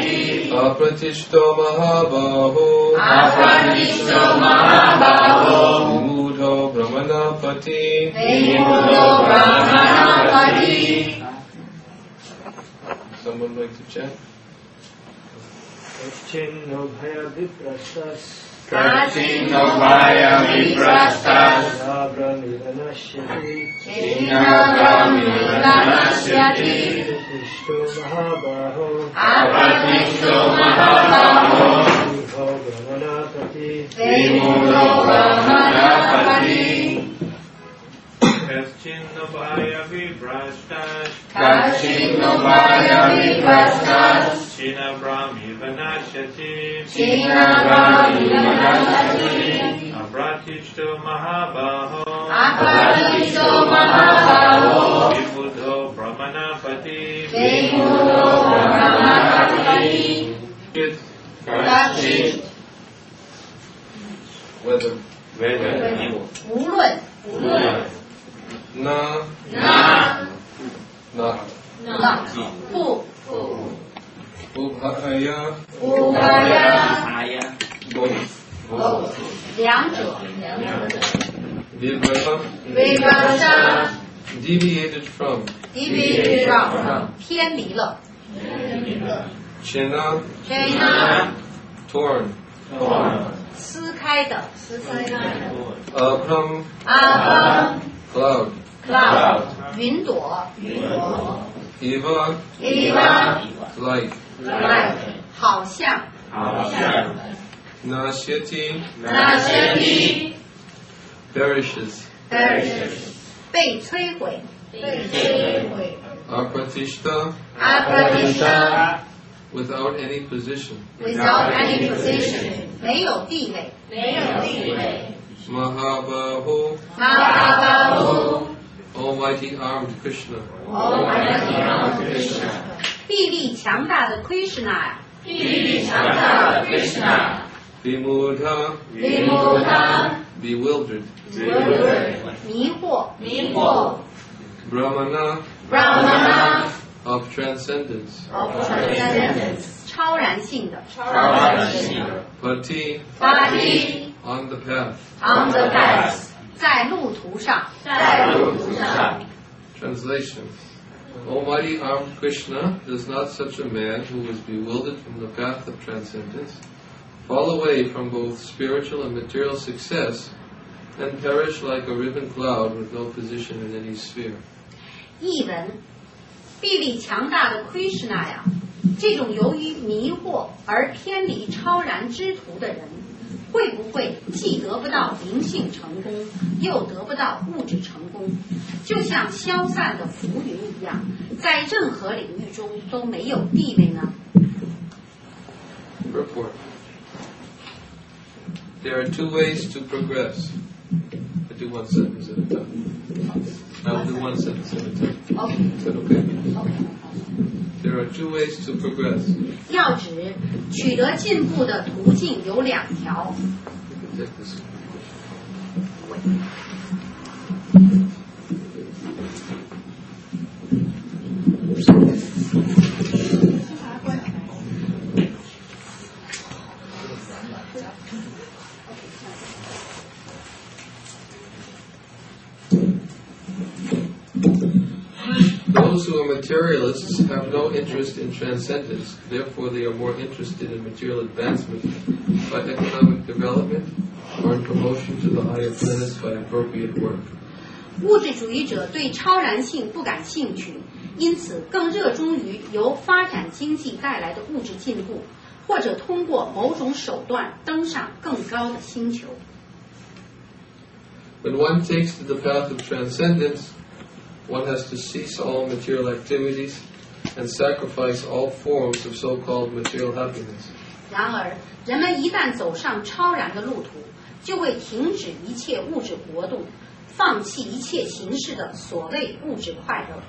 Apratishto Mahabaho Vimudo Brahmanapati Someone like to chant? Kachinno bhaya viprastas Kachinno bhaya viprastas Brahmiranashyati Pratishto Mahabaho Vimudo Brahmanapati Kachinno bhaya viprastas China Brahmi Vanashati Apratishto Mahabaho Vibuddho Brahmanapati Whether 无论 Na 不 Ubhaya 两者 Vibrata Deviated from 偏离了 Chena Torn 撕开的 Abram Cloud 云朵 Eva Like 好像 Nashyati Perishes 被摧毁 Apratishta Without any position without any position 没有地位 Mahabaho Almighty Armed Krishna 臂力强大的 Krishna Vimudha Bewildered 迷惑 Brahmana of Transcendence 超然性的 Pati on the path on the path 在路途上 Translation Almighty Armed Krishna does not such a man who is bewildered from the path of transcendence fall away from both spiritual and material success and perish like a ribbon cloud with no position in any sphere. 译文臂力强大的 Krishna 呀，这种由于迷惑而偏离超然之途的人，会不会既得不到灵性成功，又得不到物质成功？就像消散的浮云一样，在任何领域中都没有地位呢？ Purport. There are two ways to progress. I do one sentence at a time. I will do one sentence at a time. Is that okay? There are two ways to progress. 要指取得进步的途径有两条。 Take this. Those who are materialists have no interest in transcendence, therefore they are more interested in material advancement by economic development or in promotion to the higher planets by appropriate work. 物质主义者对超然性不感兴趣，因此更热衷于由发展经济带来的物质进步，或者通过某种手段登上更高的星球。 When one takes to the path of transcendence, one has to cease all material activities and sacrifice all forms of so-called material happiness. 然而，人们一旦走上超然的路途，就会停止一切物质活动，放弃一切形式的所谓物质快乐。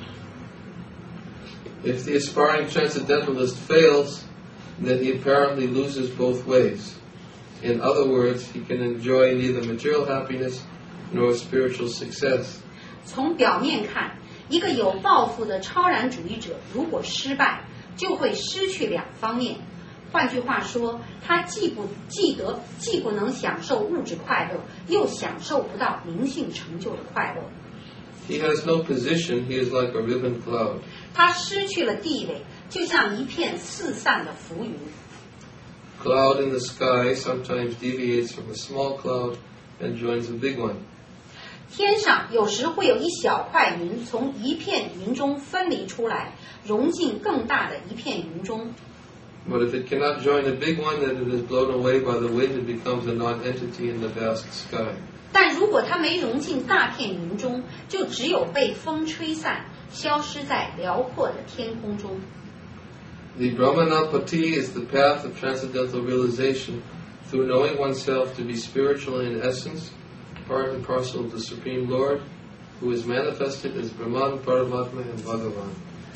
If the aspiring transcendentalist fails, then he apparently loses both ways. In other words, he can enjoy neither material happiness nor spiritual success. 从表面看，一个有抱负的超然主义者如果失败， 就会失去两方面。换句话说，他既不能享受物质快乐，又享受不到灵性成就的快乐。 He has no position, he is like a ribbon cloud. 他失去了地位，就像一片四散的浮云。 Cloud in the sky sometimes deviates from a small cloud and joins a big one. 天上有时会有一小块云从一片云中分离出来，融进更大的一片云中。 But if it cannot join a big one, then it is blown away by the wind and becomes a non-entity in the vast sky. 但如果它没融进大片云中，就只有被风吹散，消失在辽阔的天空中。 The Brahmanapati is the path of transcendental realization through knowing oneself to be spiritual in essence, part and parcel of the Supreme Lord, who is manifested as Brahman, Paramatma, and Bhagavan.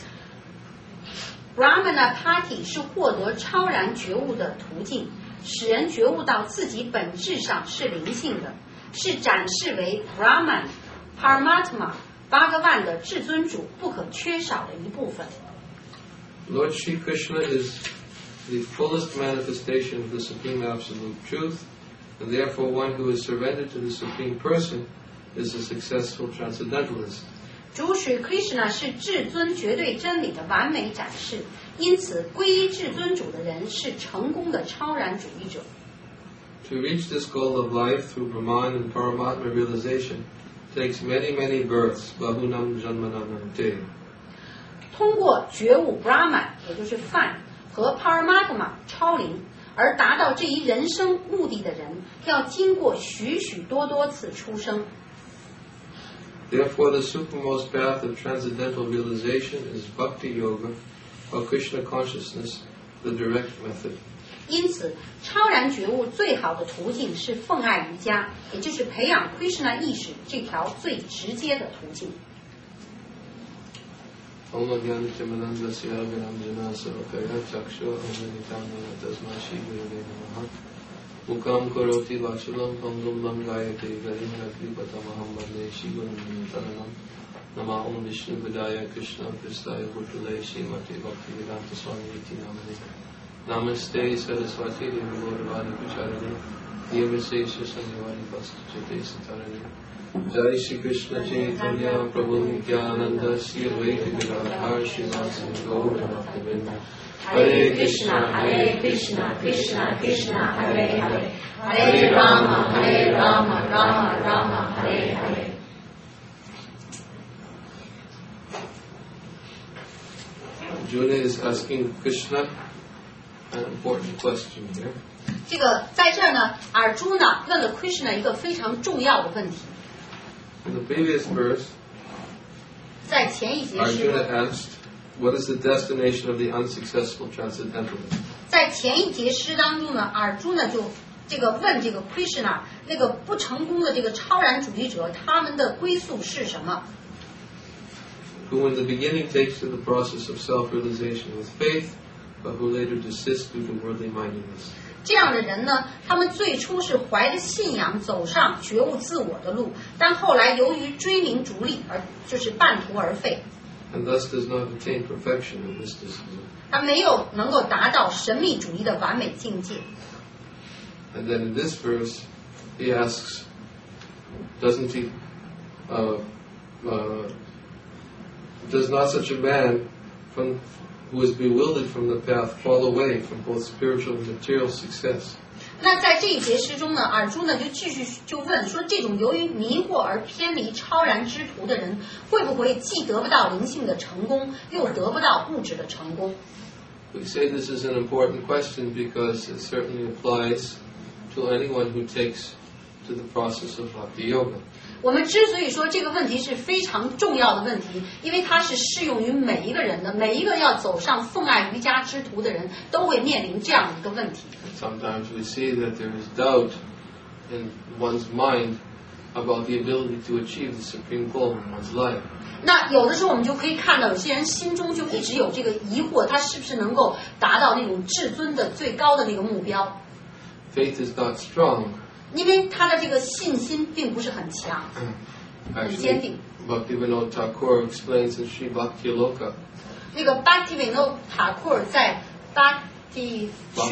Brahmanapati 是获得超然觉悟的途径，使人觉悟到自己本质上是灵性的，是展示为 Brahman、Paramatma、Bhagavan 的至尊主不可缺少的一部分。 Lord Sri Krishna is the fullest manifestation of the Supreme Absolute Truth, and therefore one who is surrendered to the Supreme Person is a successful transcendentalist. 主使 Krishna 是至尊绝对真理的完美展示，因此皈依至尊主的人是成功的超然主义者。 To reach this goal of life through Brahman and Paramatma realization takes many, many births, bahunam janmanam. 通过觉悟 Brahman 也就是梵和 Paramatma 超灵，而达到这一人生目的的人，要经过许许多多次出生。 Therefore, the supermost path of transcendental realization is Bhakti Yoga, or Krishna consciousness, the direct method. 因此，超然觉悟最好的途径是奉爱瑜伽，也就是培养 Krishna 意识这条最直接的途径。 Om Jnana Timirandasya Viramjana Sarvakaya Chakshu Amrinitamana Tasma Shri Gurave Namaha Mukam Karoti Vachalam Pangam Langayate Garim Rakripatamaham Vande Shri Gurum Taranam Nama Om Vishnu Vidaya Krishna Pristaya Bhutale Srimati Bhakti Vedanta Swami Iti Namane Namaste Saraswati Devi Gauravani Pucharani Devasesha Sanyavani Vastajate Satarani Jai Shri Krishna Chaitanya Prabhu Nityananda Shri Advaita Gadadhar Srivasa Gaura Bhaktivinoda Hare Krishna Krishna Krishna Hare Hare Hare Rama Rama Rama Hare Hare. Arjuna is asking Krishna an important question here. 这个在这儿呢，尔朱呢问了 Krishna 一个非常重要的问题。 In the previous verse, 在前一节诗 Arjuna asked, "What is the destination of the unsuccessful transcendentalist?" 在前一节诗当中呢，尔朱呢就问这个 Krishna 那个不成功的这个超然主义者，他们的归宿是什么？ Who in the beginning takes to the process of self-realization with faith, but who later desists due to worldly mindedness. 这样的人呢，他们最初是怀着信仰走上觉悟自我的路，但后来由于追名逐利而就是半途而废， And thus does not attain perfection in mysticism. 他没有能够达到神秘主义的完美境界。 And then in this verse, he asks, does not such a man who is bewildered from the path fall away from both spiritual and material success? 那在这一节诗中呢，尔朱呢就继续就问说，这种由于迷惑而偏离超然之途的人，会不会既得不到灵性的成功，又得不到物质的成功？ We say this is an important question because it certainly applies to anyone who takes to the process of Bhakti Yoga. 我们之所以说这个问题是非常重要的问题，因为它是适用于每一个人的，每一个要走上奉爱瑜伽之途的人都会面临这样的一个问题。 Sometimes we see that there is doubt in one's mind about the ability to achieve the supreme goal in one's life. 那有的时候我们就可以看到，有些人心中就一直有这个疑惑，他是不是能够达到那种至尊的最高的那个目标？ Faith is not strong. 因为他的这个信心并不是很强，很坚 Actually, 定。 Bhaktivinoda Thakur explains in Sri Bhakti Loka 那个 Bhaktivinoda Thakur 在 Sri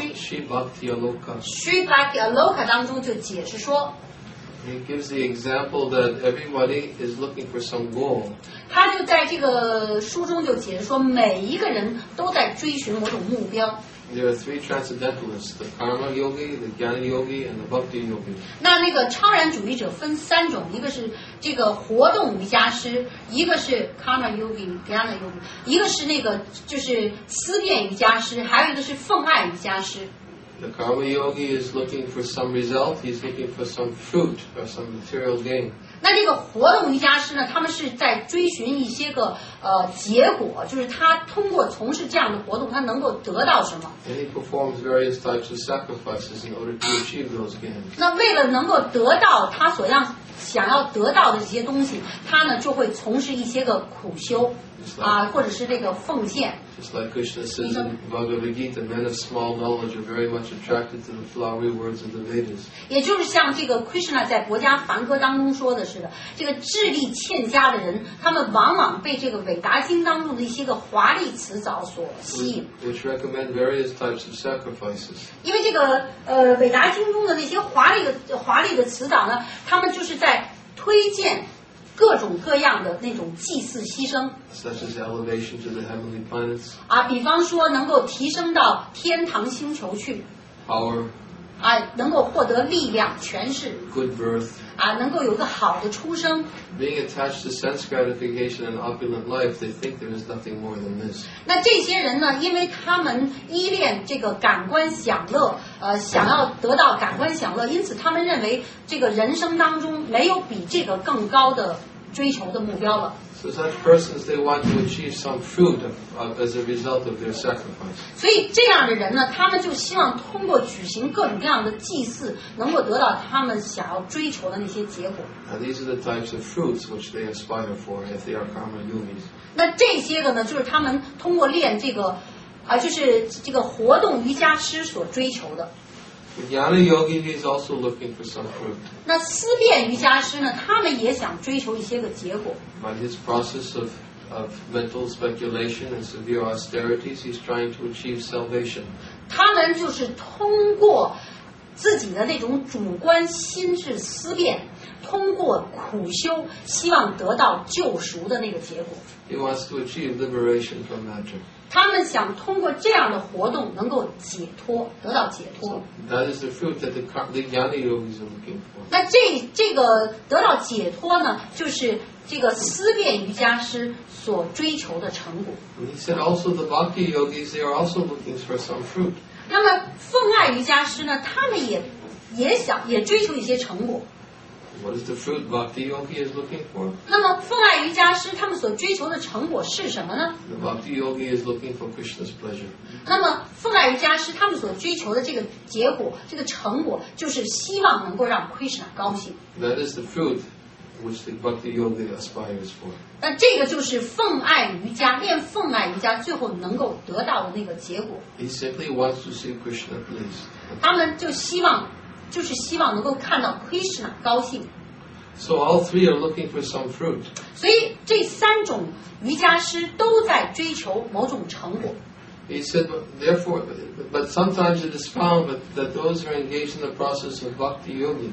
Bhakti Aloka. Bhakti Aloka 当中就解释说， He gives the example that everybody is looking for some goal. 他就在这个书中就解释说，每一个人都在追寻某种目标。 There are three transcendentalists: the Karma Yogi, the Jnana Yogi, and the Bhakti Yogi. 那个超然主义者分3种，一个是这个活动瑜伽师，一个是 Karma Yogi、Jnana Yogi， 一个是那个就是思辨瑜伽师，还有一个是奉爱瑜伽师。 The Karma Yogi is looking for some result. He's looking for some fruit or some material gain. 那这个活动瑜伽师呢，他们是在追寻一些个结果，就是他通过从事这样的活动，他能够得到什么。 And he performs various types of sacrifices in order to achieve those gains. 那为了能够得到他想要得到的这些东西，他呢就会从事一些个苦修或者是这个奉献。 Just like Krishna says in Bhagavad Gita, men of small knowledge are very much attracted to the flowery words of the Vedas. 也就是像这个 Krishna 在《国家梵歌》当中说的似的，这个智力欠佳的人，他们往往被这个韦达经当中的一些个华丽词藻所吸引。 Which recommend various types of sacrifices. 因为这个韦达经中的那些华丽的词藻呢，他们就是在推荐各种各样的那种祭祀牺牲。 Such as elevation to the heavenly planets, 比方说能够提升到天堂星球去， power, 能够获得力量、权势， good birth. 能够有个好的出生。 Being attached to sense gratification and opulent life, they think there is nothing more than this. 那这些人呢，因为他们依恋这个感官享乐，想要得到感官享乐，因此他们认为这个人生当中没有比这个更高的追求的目标了。 So such persons, they want to achieve some fruit as a result of their sacrifice. 所以这样的人呢，他们就希望通过举行各种各样的祭祀，能够得到他们想要追求的那些结果。 Now, these are the types of fruits which they aspire for if they are karma yogis. 那这些个呢，就是他们通过练这个就是这个活动瑜伽师所追求的。 The Jnana Yogi, he is also looking for some fruit. 那思辨瑜伽师呢，他们也想追求一些个结果。 By his process of mental speculation and severe austerities, he's trying to achieve salvation. 他们就是通过自己的那种主观心智思辨，通过苦修，希望得到救赎的那个结果。 He wants to achieve liberation from matter. 他们想通过这样的活动能够解脱，得到解脱。 That is the fruit that the Jnana Yogis are looking for. 那这个得到解脱呢，就是这个思辨瑜伽师所追求的成果。 And he said also the Bhakti Yogis, they are also looking for some fruit. 那么奉爱瑜伽师呢，他们也追求一些成果。 What is the fruit Bhakti Yogi is looking for? 那么奉爱瑜伽师他们所追求的成果是什么呢？ The Bhakti Yogi is looking for Krishna's pleasure. 那么奉爱瑜伽师他们所追求的这个结果，这个成果，就是希望能够让 Krishna 高兴。 That is the fruit which the Bhakti Yogi aspires for. 那这个就是奉爱瑜伽，练奉爱瑜伽最后能够得到的那个结果。 He simply wants to see Krishna pleased. 他们就希望能够看到 Krishna 高兴。 So all three are looking for some fruit. 所以这3种瑜伽师都在追求某种成果。 He said, therefore, but sometimes it is found that those who are engaged in the process of Bhakti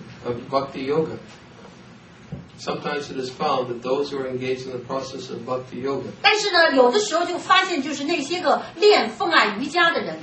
Yoga, sometimes it is found that those who are engaged in the process of Bhakti Yoga, 但是呢，有的时候就发现，就是那些个练奉爱瑜伽的人，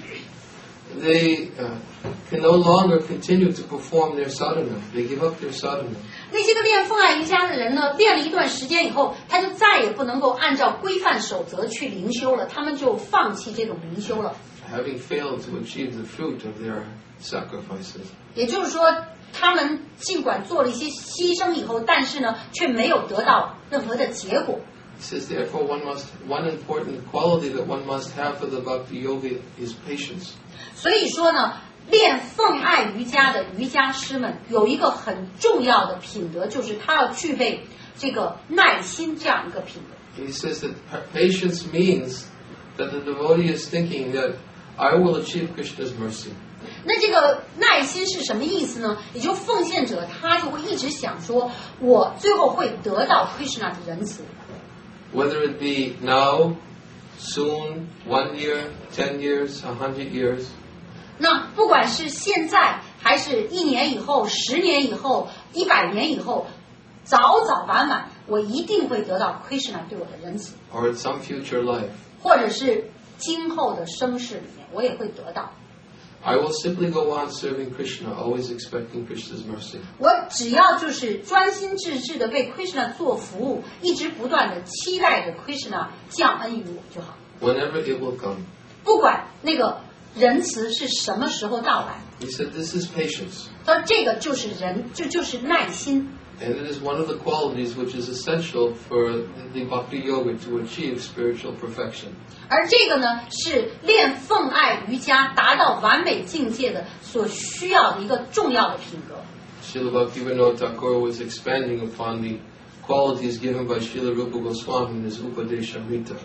they can no longer continue to perform their sadhana. They give up their sadhana. 那些个练奉爱瑜伽的人呢，练了一段时间以后，他就再也不能够按照规范守则去灵修了，他们就放弃这种灵修了。 Having failed to achieve the fruit of their sacrifices. 也就是说，他们尽管做了一些牺牲以后，但是呢，却没有得到任何的结果。 He says, therefore, one important quality that one must have for the Bhakti Yogi is patience. 所以说呢，练奉爱瑜伽的瑜伽师们有一个很重要的品德，就是他要具备这个耐心这样一个品德。 He says that patience means that the devotee is thinking that I will achieve Krishna's mercy. 那这个耐心是什么意思呢？也就奉献者他就会一直想说，我最后会得到 Krishna 的仁慈。 Whether it be now soon, 1 year, 10 years, 100 years. 那不管是现在，还是1年以后、10年以后、100年以后，早早晚晚，我一定会得到 Krishna 对我的仁慈， or in some future life. 或者是今后的生世里面，我也会得到。 I will simply go on serving Krishna, always expecting Krishna's mercy. 我只要就是专心致志的为 Krishna 做服务，一直不断的期待着 Krishna 降恩于我就好， Whenever it will come. 不管那个仁慈是什么时候到来。 He said this is patience. 他说这个就是就是耐心。 And it is one of the qualities which is essential for the Bhakti Yoga to achieve spiritual perfection. 而这个呢，是练奉爱瑜伽达到完美境界的所需要的一个重要的品格。 Srila Bhaktivinoda Thakur was expanding upon the qualities given by Srila Rupa Goswami in his Upadeshamrita.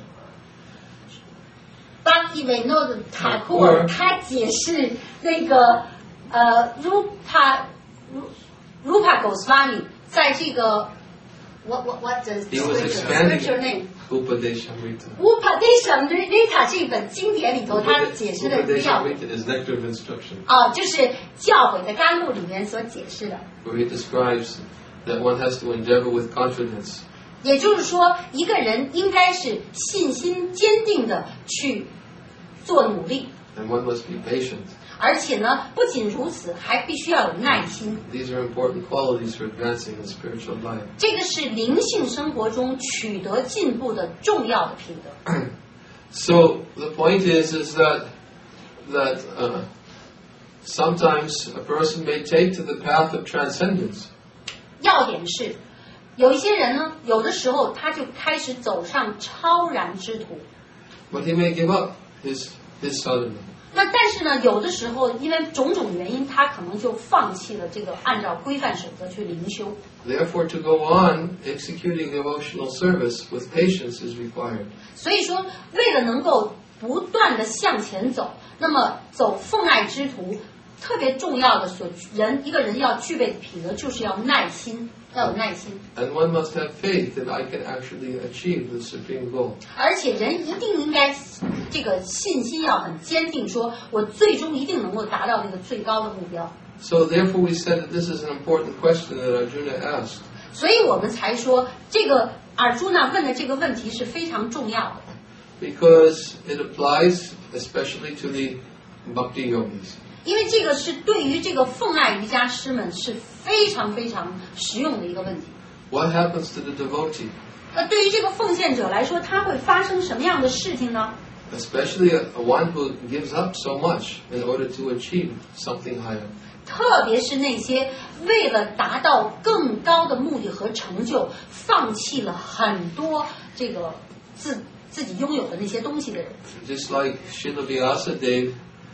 巴蒂维诺的塔库尔他解释那个Rupa Goswami 在这个 what the He was scripture name expanding Upadeshamrita. Upadeshamrita 这本经典里头，他解释的教诲 Upadeshamrita is nectar of instruction, 就是教诲的甘露里面所解释的。 where he describes that one has to endeavor with confidence, 也就是说，一个人应该是信心坚定的去做努力， and one must be patient. 而且呢，不仅如此，还必须要有耐心。 These are important qualities for advancing in spiritual life. 这个是灵性生活中取得进步的重要的品德。 So the point is that sometimes a person may take to the path of transcendence, 要点是，有一些人呢，有的时候他就开始走上超然之途。 but he may give up his sadhana. 那但是呢，有的时候因为种种原因，他可能就放弃了这个按照规范守则去灵修。 Therefore, to go on executing devotional service with patience is required. 所以说，为了能够不断的向前走，那么走奉爱之途，特别重要的一个人要具备的品德就是要耐心，要有耐心。 And one must have faith that I can actually achieve the supreme goal. 而且人一定应该这个信心要很坚定，说我最终一定能够达到这个最高的目标。 So therefore we said that this is an important question that Arjuna asked. 所以我们才说，这个尔朱那问的这个问题是非常重要的， Because it applies especially to the bhakti yogis. 因为这个是对于这个奉爱瑜伽师们是非常非常实用的一个问题。 What happens to the devotee? 那对于这个奉献者来说，他会发生什么样的事情呢？ Especially one who gives up so much in order to achieve something higher. 特别是那些为了达到更高的目的和成就，放弃了很多这个自己拥有的那些东西的人。 Just like Srila Vyasadeva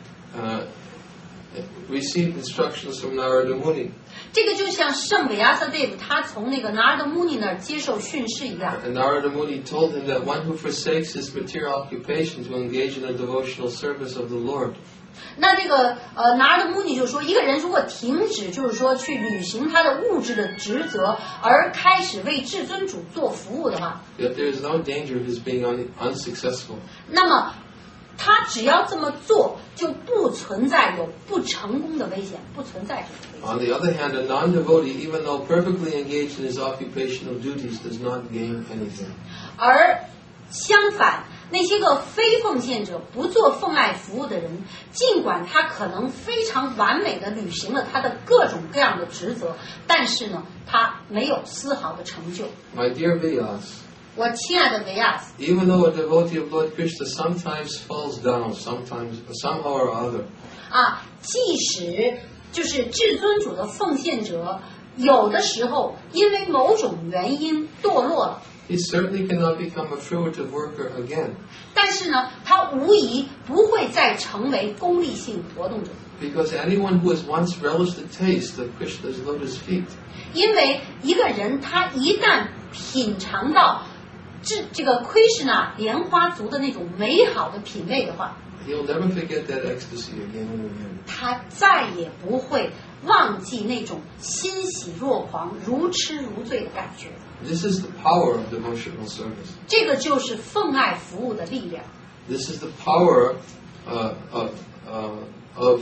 received instructions from Narada Muni. 这个就像圣维亚瑟德夫他从那个拿尔德穆尼那儿接受训示一样。 And Narada Muni told him that one who forsakes his material occupation to engage in the devotional service of the Lord, 那这个拿尔德穆尼就说，一个人如果停止，就是说去履行他的物质的职责，而开始为至尊主做服务的话， that there is no danger of his being unsuccessful. 那么他只要这么做，就不存在有不成功的危险，不存在这个危险。 On the other hand, a non-devotee, even though perfectly engaged in his occupational duties, does not gain anything. 而相反，那些个非奉献者、不做奉爱服务的人，尽管他可能非常完美的履行了他的各种各样的职责，但是呢，他没有丝毫的成就。 My dear Vyas, 我亲爱的维亚斯， even though a devotee of Lord Krishna sometimes falls down, somehow or other, 即使就是至尊主的奉献者，有的时候因为某种原因堕落了， he certainly cannot become a fruitive worker again. 但是呢，他无疑不会再成为功利性活动者， Because anyone who has once relished the taste of Krishna's lotus feet, 因为一个人他一旦品尝到这个Krishna莲花族的那种美好的品味的话， he'll never forget that ecstasy again and again. 他再也不会忘记那种欣喜若狂、如痴如醉的感觉。 This is the power of devotional service. 这个就是奉爱服务的力量。 This is the power of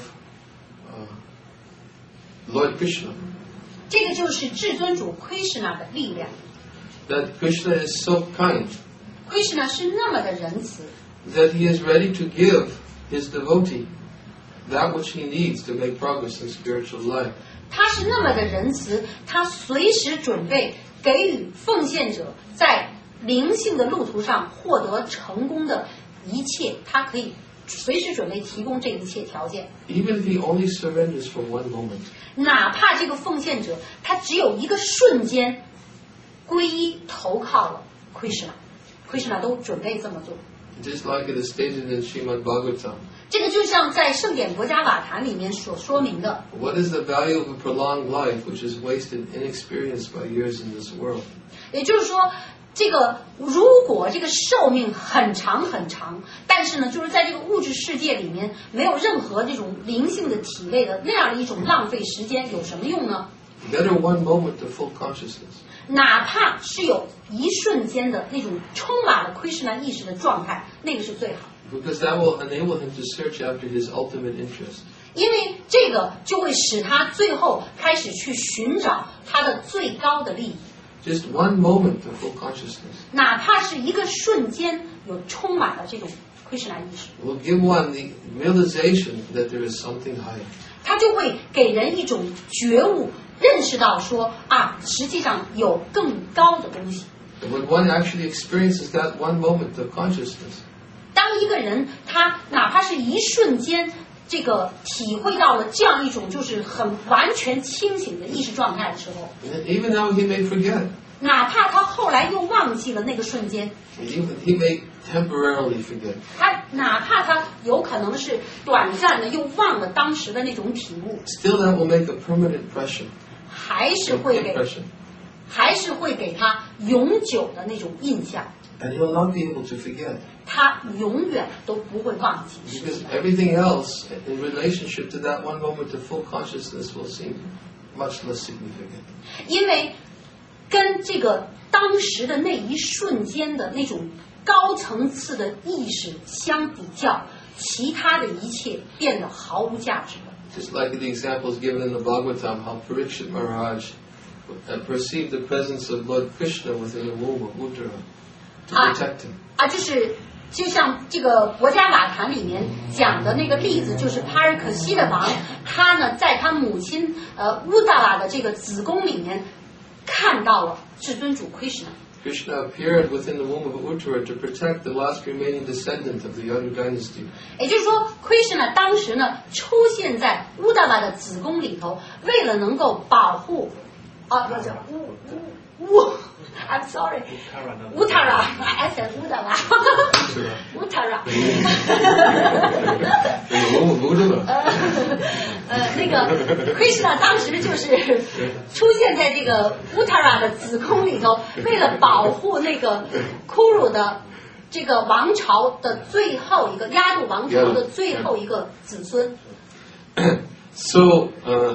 Lord Krishna. 这个就是至尊主 Krishna 的力量。 That Krishna is so kind Krishna 是那么的仁慈， that he is ready to give his devotee that which he needs to make progress in spiritual life. 他是那么的仁慈，他随时准备给予奉献者在灵性的路途上获得成功的一切，他可以随时准备提供这一切条件。 Even if he only surrenders for one moment. 哪怕这个奉献者他只有一个瞬间皈依投靠了 Krishna 都准备这么做。 Just like it is stated in Srimad Bhagavatam. 这个就像在圣典国家瓦坛里面所说明的， What is the value of a prolonged life which is wasted inexperienced by years in this world? 也就是说，这个如果这个寿命很长很长，但是呢，就是在这个物质世界里面没有任何这种灵性的体味的那样的一种浪费时间，有什么用呢？ Better one moment of full consciousness. 哪怕是有一瞬间的那种充满了Krishna意识的状态，那个是最好。 Because that will enable him to search after his ultimate interest. 因为这个就会使他最后开始去寻找他的最高的利益， Just one moment of full consciousness 哪怕是一个瞬间有充满了这种Krishna意识， will give one the realization that there is something higher. 他就会给人一种觉悟，认识到说啊，实际上有更高的东西。 And when one actually experiences that one moment of consciousness, 当一个人他哪怕是一瞬间，这个体会到了这样一种就是很完全清醒的意识状态的时候， and even now he may forget. 哪怕他后来又忘记了那个瞬间， He may temporarily forget. 他哪怕他有可能是短暂的又忘了当时的那种体悟， Still that will make a permanent impression. 还是会给他永久的那种印象， And he'll not be able to forget. 他永远都不会忘记。 Because everything else in relationship to that one moment of full consciousness will seem much less significant. 因为跟这个当时的那一瞬间的那种高层次的意识相比较，其他的一切变得毫无价值了。 Just like the examples given in the Bhagavatam, how Parikshit Maharaj perceived the presence of Lord Krishna within the womb of Uttara to protect him. 就像这个国家瓦坛里面讲的那个例子，就是帕尔可西的王，他呢在他母亲乌达拉的这个子宫里面看到了至尊主 Krishna。 Krishna appeared within the womb of Uttara to protect the last remaining descendant of the Yadu dynasty. 也就是说 ，Krishna 当时呢出现在乌达拉的子宫里头，为了能够保护I'm sorry， 乌塔拉 ，I said 乌达拉，乌塔拉。 那个 Krishna 当时就是出现在这个乌塔拉的子宫里头，为了保护那个库鲁的这个王朝的最后一个亚度王朝的最后一个子孙。 So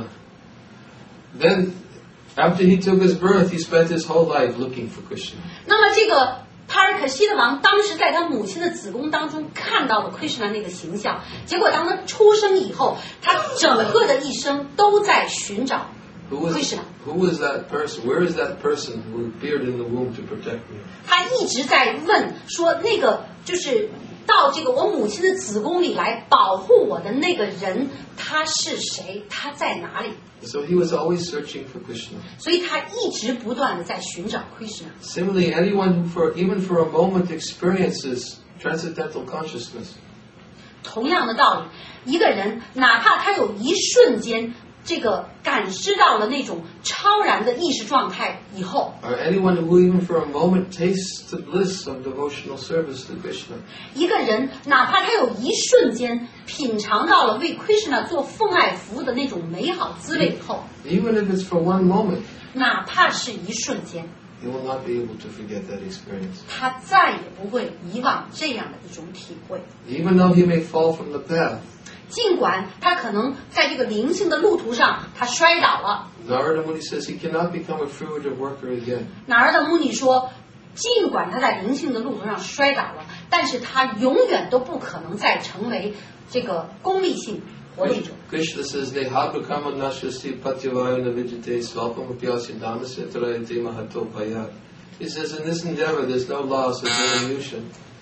then, after he took his birth, he spent his whole life looking for Krishna. 那么这个帕尔可西的王当时在他母亲的子宫当中看到了 Krishna 那个形象，结果当他出生以后，他整个的一生都在寻找 Krishna。 Who was that person? Where is that person who appeared in the womb to protect me? 他一直在问说，那个就是到这个我母亲的子宫里来保护我的那个人，他是谁？他在哪里？ So he was always searching for Krishna. 所以他一直不断的在寻找 Krishna。 Similarly, anyone who even for a moment experiences transcendental consciousness, 同样的道理，一个人哪怕他有一瞬间这个感知到了那种超然的意识状态以后， or anyone who even for a moment tastes the bliss of devotional service to Krishna, 一个人哪怕他有一瞬间品尝到了为 Krishna 做奉爱服务的那种美好滋味以后， even if it's for one moment, 哪怕是一瞬间， he will not be able to forget that experience. 他再也不会遗忘这样的一种体会。 Even though he may fall from the path, 尽管他可能在这个灵性的路途上他摔倒了， Narada Muni says he cannot become a fruitive worker again. 哪儿的穆尼说，尽管他在灵性的路途上摔倒了，但是他永远都不可能再成为这个功利性活动者。 Krishna says, Dehadu kama nashasti patyavayana vijite svapam apyasya dhanasya tarayate mahato bhayat. He says, in this endeavor there's no loss or diminution.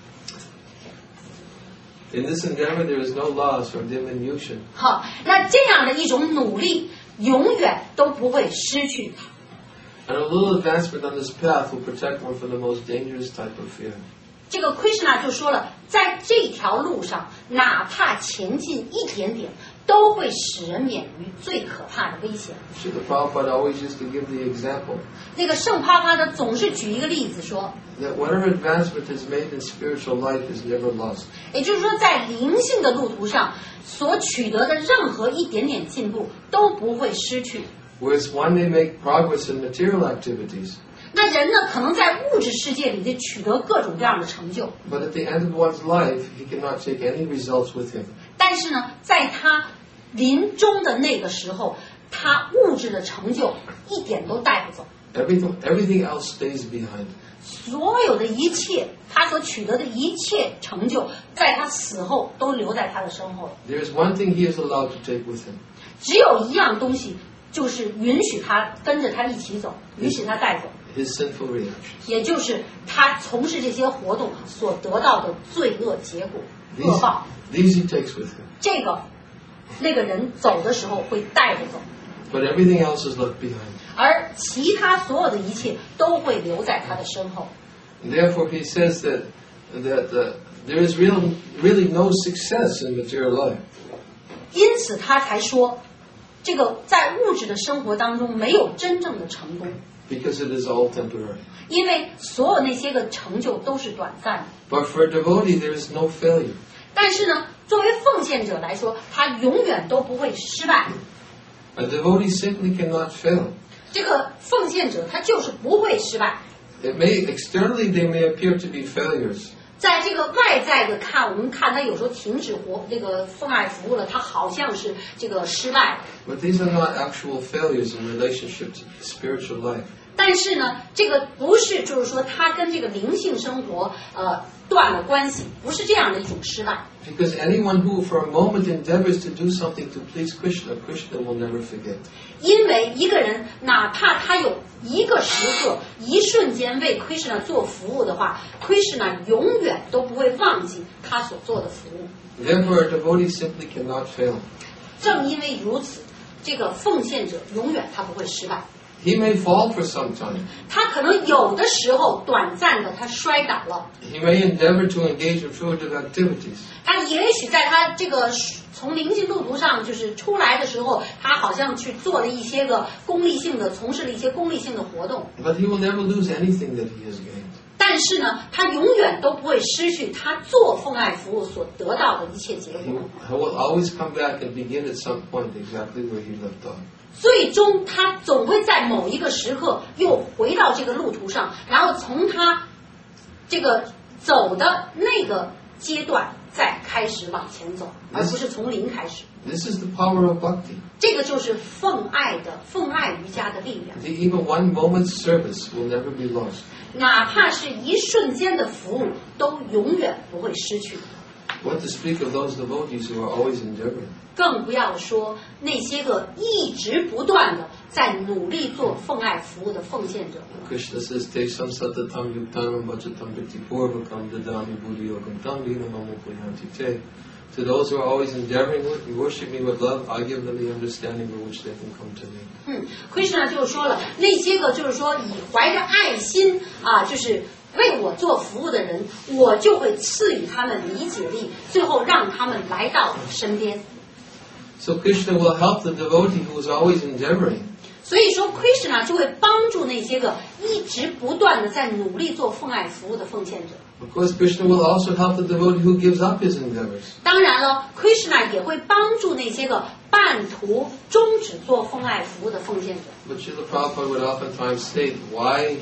In this endeavor there is no loss or diminution. 好，那这样的一种努力，永远都不会失去。 And a little advancement on this path will protect one from the most dangerous type of fear. 这个 Krishna 就说了，在这条路上，哪怕前进一点点，都会使人免于最可怕的危险。 Srila Prabhupada always used to give the example 那个圣帕帕的总是举一个例子说， that whatever advancement is made in spiritual life is never lost. 也就是说，在灵性的路途上所取得的任何一点点进步都不会失去。 Whereas one may make progress in material activities, 那人呢，可能在物质世界里就取得各种各样的成就， but at the end of one's life, he cannot take any results with him. 但是呢，在他临终的那个时候，他物质的成就一点都带不走。 Everything else stays behind. 所有的一切，他所取得的一切成就，在他死后都留在他的身后。 There is one thing he is allowed to take with him. 只有一样东西，就是允许他跟着他一起走，允许他带走， His sinful reactions. 也就是他从事这些活动所得到的罪恶结果、恶报。 These he takes with him. 这个那个人走的时候会带着走， But everything else is left behind. 而其他所有的一切都会留在他的身后。 And therefore, he says that there is really no success in material life. 因此他才说，这个在物质的生活当中没有真正的成功， Because it is all temporary. 因为所有那些个成就都是短暂的。 But for a devotee, there is no failure. 但是呢，作为奉献者来说，他永远都不会失败。 A devotee simply cannot fail. 这个奉献者他就是不会失败。 Externally, they may appear to be failures. 在这个外在的看，我们看他有时候停止这个奉爱服务了，他好像是这个失败了。 But these are not actual failures in relationship to spiritual life. 但是呢，这个不是就是说他跟这个灵性生活断了关系，不是这样的一种失败。 Because anyone who for a moment endeavors to do something to please Krishna, Krishna will never forget. 因为一个人哪怕他有一个时刻、一瞬间为 Krishna 做服务的话，Krishna 永远都不会忘记他所做的服务。 Therefore, a devotee simply cannot fail. 正因为如此，这个奉献者永远他不会失败。 He may fall for some time. 他可能有的时候短暂的他摔倒了， He may endeavor to engage in fruitive activities. 他也许在他这个从灵性路途上就是出来的时候，他好像去做了一些个功利性的，从事了一些功利性的活动。 But he will never lose anything that he has gained. 但是呢，他永远都不会失去他做奉爱服务所得到的一切结 He 果。 will always come back and begin at some point exactly where he left off. 最终，他总会在某一个时刻又回到这个路途上，然后从他这个走的那个阶段再开始往前走，而不是从零开始。 This is the power of bhakti. 这个就是奉爱瑜伽的力量。 Even one moment's service will never be lost. 哪怕是一瞬间的服务，都永远不会失去。 What to speak of those devotees who are always endeavoring? 更不要说那些个一直不断的在努力做奉爱服务的奉献者。 Krishna says, Te samsatatam yuktanam vachatam biti purvakam dadami buddhi yogam tam vinamam upayanti te. To those who are always endeavoring to worship me with love, I give them the understanding by which they can come to me. Krishna 就说了，那些个就是说以怀着爱心就是为我做服务的人，我就会赐予他们理解力，最后让他们来到我身边。 So Krishna will help the devotee who is always endeavoring. 所以说 Krishna 就会帮助那些个一直不断的在努力做奉爱服务的奉献者。 Of course, Krishna will also help the devotee who gives up his endeavors. 当然了 ，Krishna 也会帮助那些个半途终止做奉爱服务的奉献者。 But Srila Prabhupada would oftentimes state, why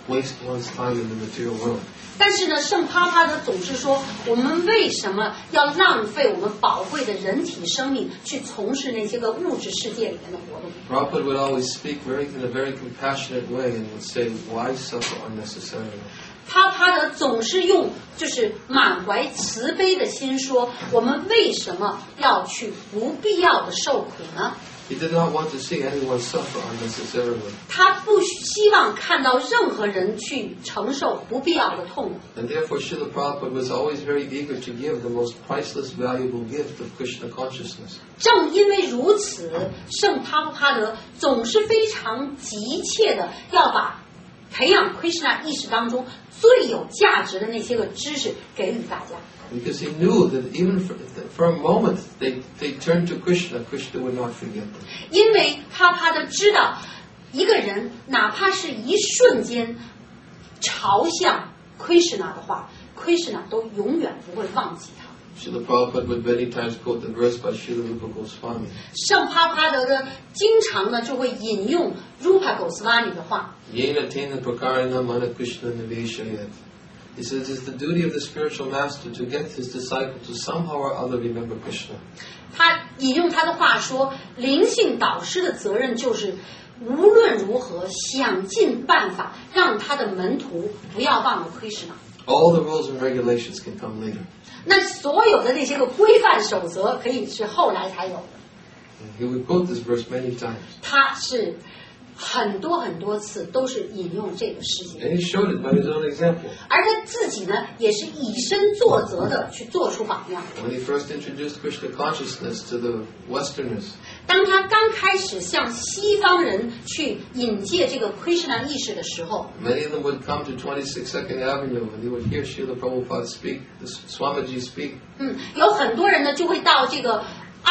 waste one's time in the material world. 但是呢，圣帕帕德总是说，我们为什么要浪费我们宝贵的人体生命去从事那些个物质世界里面的活动？ Prabhupada would always speak in a very compassionate way and would say, why suffer unnecessarily? 帕帕德总是用就是满怀慈悲的心说，我们为什么要去不必要的受苦呢？ He did not want to see anyone suffer unnecessarily. 他不希望看到任何人去承受不必要的痛苦。 And therefore Srila Prabhupada was always very eager to give the most priceless, valuable gift of Krishna consciousness. 正因为如此，圣帕帕德总是非常急切的要把培养 Krishna 意识当中最有价值的那些个知识给予大家。 Because he knew that even for a moment they turned to Krishna, Krishna would not forget them. 因为帕帕德知道，一个人哪怕是一瞬间朝向 Krishna 的话 ，Krishna 都永远不会忘记他。 Srila Prabhupada would many times quote the verse by Srila Rupa Goswami. 圣帕帕德的经常呢就会引用 Rupa Goswami 的话。 Yena tena prakarana mana Krishna niveshayat. He says it's the duty of the spiritual master to get his disciple to somehow or other remember Krishna. 他引用他的话说，灵性导师的责任就是无论如何想尽办法让他的门徒不要忘了 Krishna。 All the rules and regulations can come later. 那所有的那些个规范守则可以是后来才有的。 He would quote this verse many times. 他是很多次都是引用这个事情， And he showed it by his own example. 而他自己呢也是以身作则的去做出榜样。 When he first introduced Krishna consciousness to the Westerners, 当他刚开始向西方人去引介这个 Krishna 意识的时候， many of them would come to 22nd Avenue and they would hear Srila Prabhupada speak, the Swamiji speak. 有很多人呢就会到这个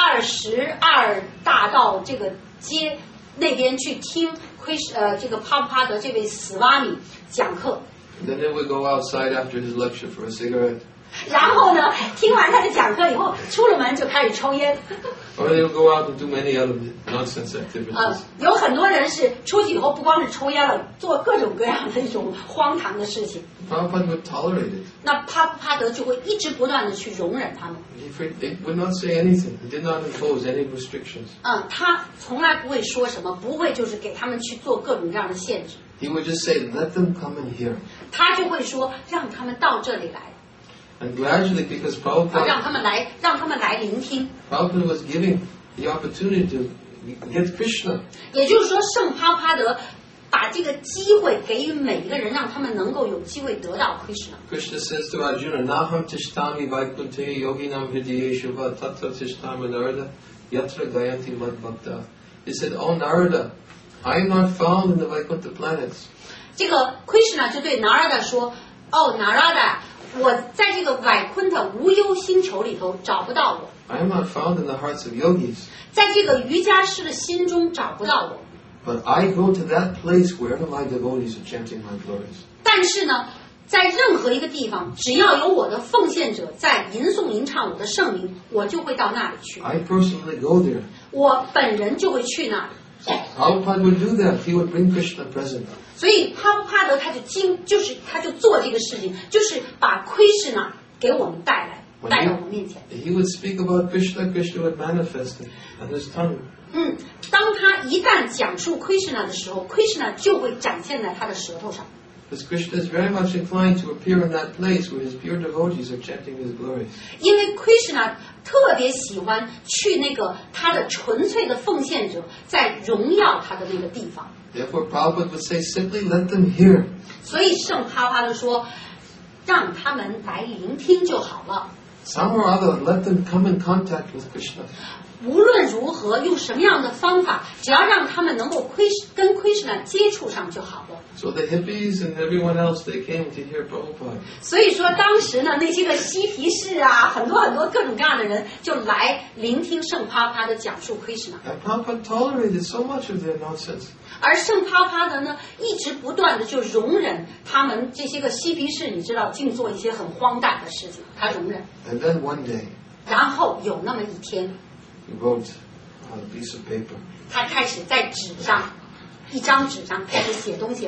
22大道这个街那边去听这个帕帕德这位斯瓦米讲课， And then they would go outside after his lecture for a cigarette. 然后呢听完他的讲课以后出了门就开始抽烟。 Or they would go out and do many other nonsense activities. 有很多人是出去以后不光是抽烟了，做各种各样的一种荒唐的事情。 Prabhupada would tolerate it. 那帕德就会一直不断的去容忍他们。 He would not say anything. He did not impose any restrictions. 他从来不会说什么，不会就是给他们去做各种各样的限制。 He would just say, let them come and hear. 他就会说让他们到这里来， And gradually, because 让他们来聆听。 Prabhupada was giving the opportunity to get Krishna. 也就是说，圣帕德把这个机会给予每一个人，让他们能够有机会得到 Krishna。 Krishna says to Arjuna, Naham tishtami vaikunte yoginam hridiyeshava tatra tishtama narada yatra gayanti mad bhakta. He said, Oh Narada, I am not found in the Vaikuntha planets. 这个 Krishna 就对 Narada 说：“哦 ，Narada，我在这个瓦昆特无忧星球里头找不到我， I am not found in the hearts of yogis. 在这个瑜伽师的心中找不到我。 But I go to that place wherever my devotees are chanting my glories. 但是呢，在任何一个地方，只要有我的奉献者在吟诵吟唱我的圣名，我就会到那里去。 I personally go there. 我本人就会去那里。 Prabhupada would do that. He would bring Krishna present. 所以帕德他就做这个事情，就是把 Krishna 给我们带到我们面前。 He would speak about Krishna, Krishna would manifest it on his tongue. 当他一旦讲述 Krishna 的时候 ，Krishna 就会展现在他的舌头上。 Because Krishna is very much inclined to appear in that place where his pure devotees are chanting his glories. 因为 Krishna 特别喜欢去那个他的纯粹的奉献者在荣耀他的那个地方。 Therefore, Prabhupada would say, simply let them hear. 所以圣帕德说，让他们来聆听就好了。 Some or other, let them come in contact with Krishna. 无论如何，用什么样的方法，只要让他们能够跟 Krishna 接触上就好了。 So the hippies and everyone else, they came to hear Prabhupada. 所以说，当时呢，那些个嬉皮士啊，很多各种各样的人就来聆听圣帕德讲述 Krishna。 And Prabhupada tolerated so much of their nonsense. 而圣帕德呢，一直不断的就容忍他们这些个嬉皮士，你知道，净做一些很荒诞的事情，他容忍。 And then one day, 然后有那么一天， he wrote on a piece of paper, 他开始在一张纸上开始写东西了。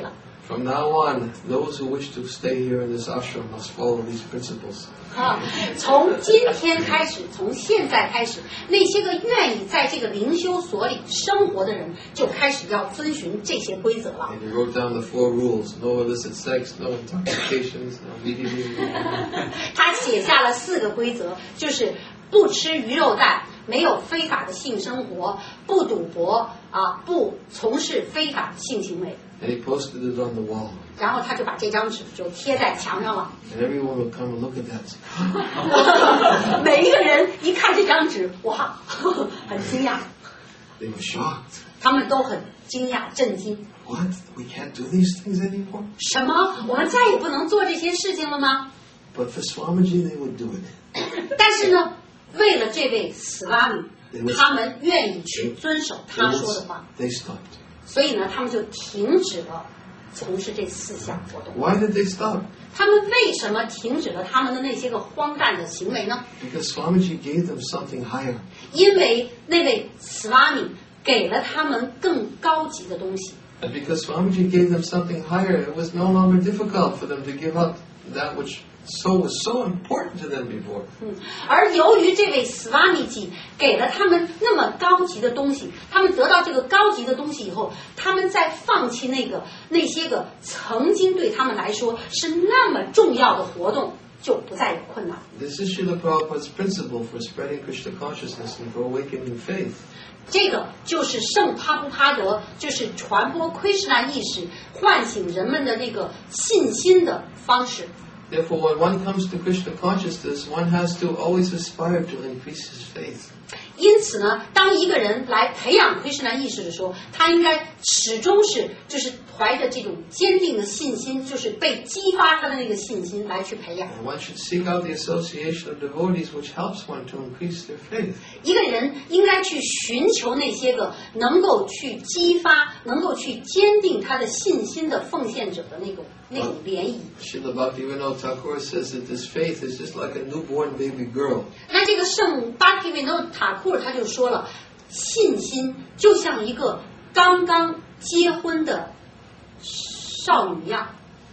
From now on, those who wish to stay here in this ashram must follow these principles. 从今天开始，从现在开始，那些个愿意在这个灵修所里生活的人，就开始要遵循这些规则了。 And he wrote down the 4 rules: no illicit sex, no intoxications, no meat eating. 他写下了4个规则，就是不吃鱼肉蛋，没有非法的性生活，不赌博啊，不从事非法的性行为。 And he posted it on the wall. 然后他就把这张纸就贴在墙上了。 And everyone would come and look at that. 每一个人一看这张纸，哇，很惊讶， They were shocked. 他们都很惊讶、震惊。 What? We can't do these things anymore? 什么？我们再也不能做这些事情了吗？ But for Swamiji, they would do it. 但是呢，为了这位斯拉米，他们愿意去遵守他说的话， They stopped. 所以呢，他们就停止了从事这4项活动。 Why did they stop? 他们为什么停止了他们的那些个荒诞的行为呢？ Because Swamiji gave them something higher. 因为那位斯拉米给了他们更高级的东西。 And because Swamiji gave them something higher, it was no longer difficult for them to give up that which was so important to them before. 而由于这位斯瓦米吉给了他们那么高级的东西，他们得到这个高级的东西以后，他们在放弃那些个曾经对他们来说是那么重要的活动，就不再有困难。 This is Srila Prabhupada's principle for spreading Krishna consciousness and for awakening faith. 这个就是圣帕布帕德，就是传播 Krishna 意识、唤醒人们的那个信心的方式。 Therefore, when one comes to Krishna consciousness, one has to always aspire to increase his faith. 因此呢，当一个人来培养 Krishna 意识的时候，他应该始终就是怀着这种坚定的信心，就是被激发他的那个信心来去培养。 And one should seek out the association of devotees which helps one to increase their faith. 一个人应该去寻求那些个能够去激发、能够去坚定他的信心的奉献者的那种涟漪。 Srila Bhaktivinoda Thakur says that this faith is just like a newborn baby girl. 那这个圣巴提维诺塔库尔他就说了，信心就像一个刚刚结婚的少女一样，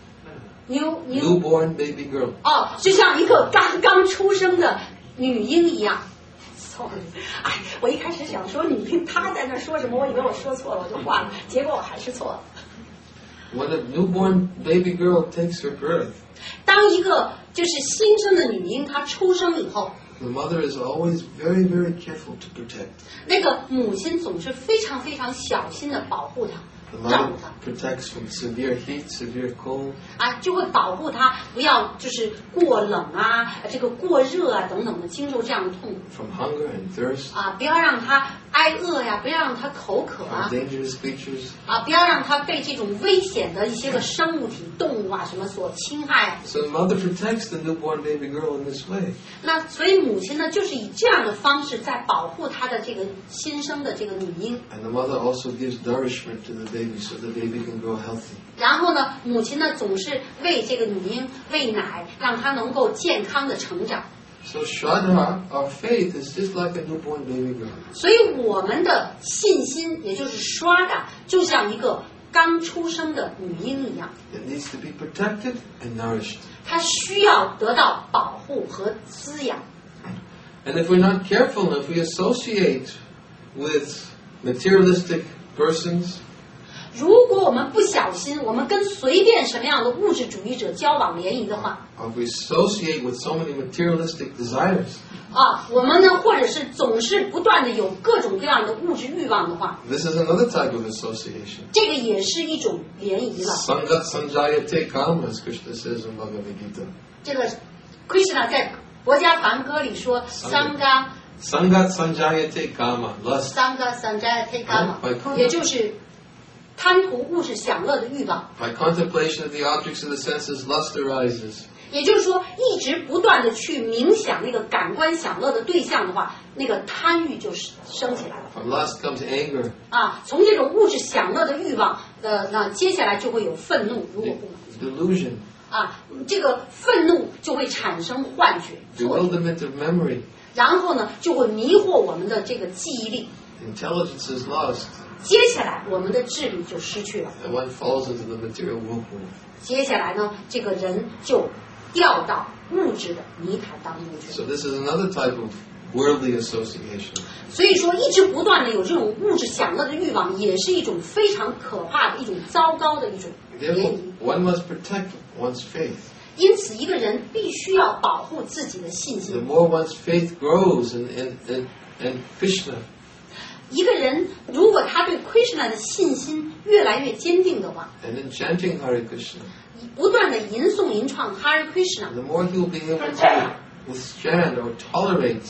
Newborn baby girl. 哦，就像一个刚刚出生的女婴一样。Sorry， 哎，我一开始想说女婴，她在那说什么，我以为我说错了，我就换了，结果我还是错了。 When a newborn baby girl takes her birth, 当一个就是新生的女婴她出生以后， the mother is always very, very careful to protect. 那个母亲总是非常非常小心的保护她。 The 照 mother 顾她 protects from severe heat, severe cold. 啊，就会保护她不要就是过冷啊，这个过热啊等等的，经受这样的痛苦 From hunger and thirst, 啊，不要让她挨饿呀，不要让她口渴 from 啊， dangerous creatures. 啊，不要让她被这种危险的一些个生物体、动物啊什么所侵害。 So the mother protects the newborn baby girl in this way. 那所以母亲呢，就是以这样的方式在保护她的这个新生的这个女婴。 And the mother also gives nourishment to the baby so the baby can grow healthy. 然后呢，母亲呢总是为这个女婴喂奶，让她能够健康的成长。 So Shraddha, our faith, is just like a newborn baby girl. 所以我们的信心，也就是刷的，就像一个刚出生的女婴一样， It needs to be protected and nourished. 她需要得到保护和滋养。 And if we're not careful, if we associate with materialistic persons, 如果我们不小心，我们跟随便什么样的物质主义者交往联谊的话， or if we associate with so many materialistic desires, 啊，我们呢，或者是总是不断的有各种各样的物质欲望的话， this is another type of association. 这个也是一种联谊了。 Sangat sanjayate kama, as Krishna says in Bhagavad Gita. 这个 Krishna 在《国家梵歌》里说，桑嘎 Sangat sanjayate kama, lust. 桑嘎桑扎泰嘎嘛， by 也就是贪图物质享乐的欲望。 By contemplation of the objects of the senses, lust arises. 也就是说，一直不断的去冥想那个感官享乐的对象的话，那个贪欲就升起来了。 From lust comes anger, 啊，从这种物质享乐的欲望，那接下来就会有愤怒，如果不满。 delusion, 啊，这个愤怒就会产生幻觉、错觉， bewilderment of memory, 然后呢，就会迷惑我们的这个记忆力， intelligence is lost, 接下来我们的智力就失去了， and one falls into the material whirlpool. 接下来呢，这个人就掉到物质的泥潭当中去 So 了。 this is another type of worldly association. 所以说，一直不断的有这种物质享乐的欲望，也是一种非常可怕的一种糟糕的一种联 Therefore, 谊。 one must protect one's faith. 因此，一个人必须要保护自己的信 The 心。 more one's faith grows in Krishna, 一个人如果他对 Krishna 的信心越来越坚定的话， and in chanting Hare Krishna, 不断的吟诵吟唱 Hare Krishna， the more he'll be able to withstand or tolerate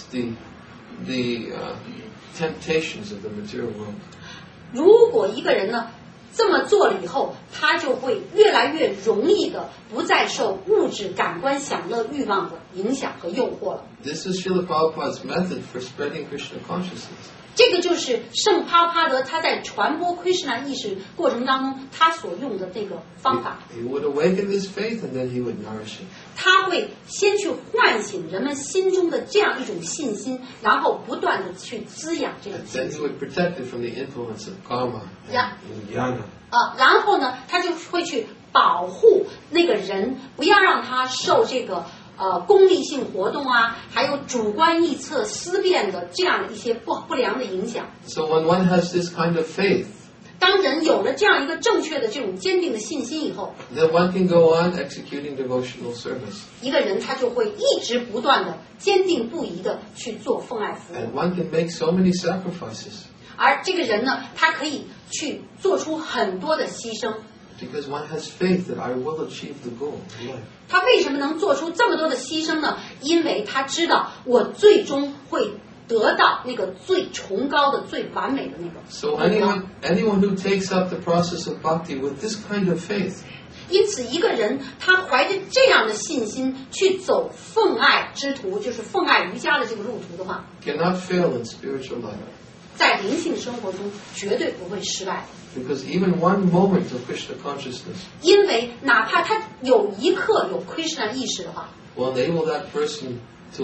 the temptations of the material world. 如果一个人呢这么做了以后，他就会越来越容易的不再受物质感官享乐欲望的影响和诱惑了。 This is Srila Prabhupada's method for spreading Krishna consciousness. 这个就是圣帕帕德他在传播 Krishna 意识过程当中他所用的那个方法。 He would awaken his faith and then he would nourish it. 他会先去唤醒人们心中的这样一种信心，然后不断的去滋养这种 And 信 then he 心。 would protect it from the influence of karma Yeah. and jnana. 然后呢，他就会去保护那个人，不要让他受这个功利性活动啊，还有主观臆测、思辨的这样的一些不良的影响。 So when one has this kind of faith, 当人有了这样一个正确的这种坚定的信心以后， then one can go on executing devotional service. 一个人他就会一直不断的坚定不移的去做奉爱服务。 And one can make so many sacrifices 而这个人呢，他可以去做出很多的牺牲。 because one has faith that I will achieve the goal in life. 他为什么能做出这么多的牺牲呢？因为他知道我最终会得到那个最崇高的、最完美的那个 So 目标。 anyone who takes up the process of bhakti with this kind of faith 因此，一个人他怀着这样的信心去走奉爱之途，就是奉爱瑜伽的这个路途的话， cannot fail in spiritual life. 在灵性生活中绝对不会失败。 Because even one moment of Krishna consciousness 因为哪怕他有一刻有 Krishna 意识的话， will enable that person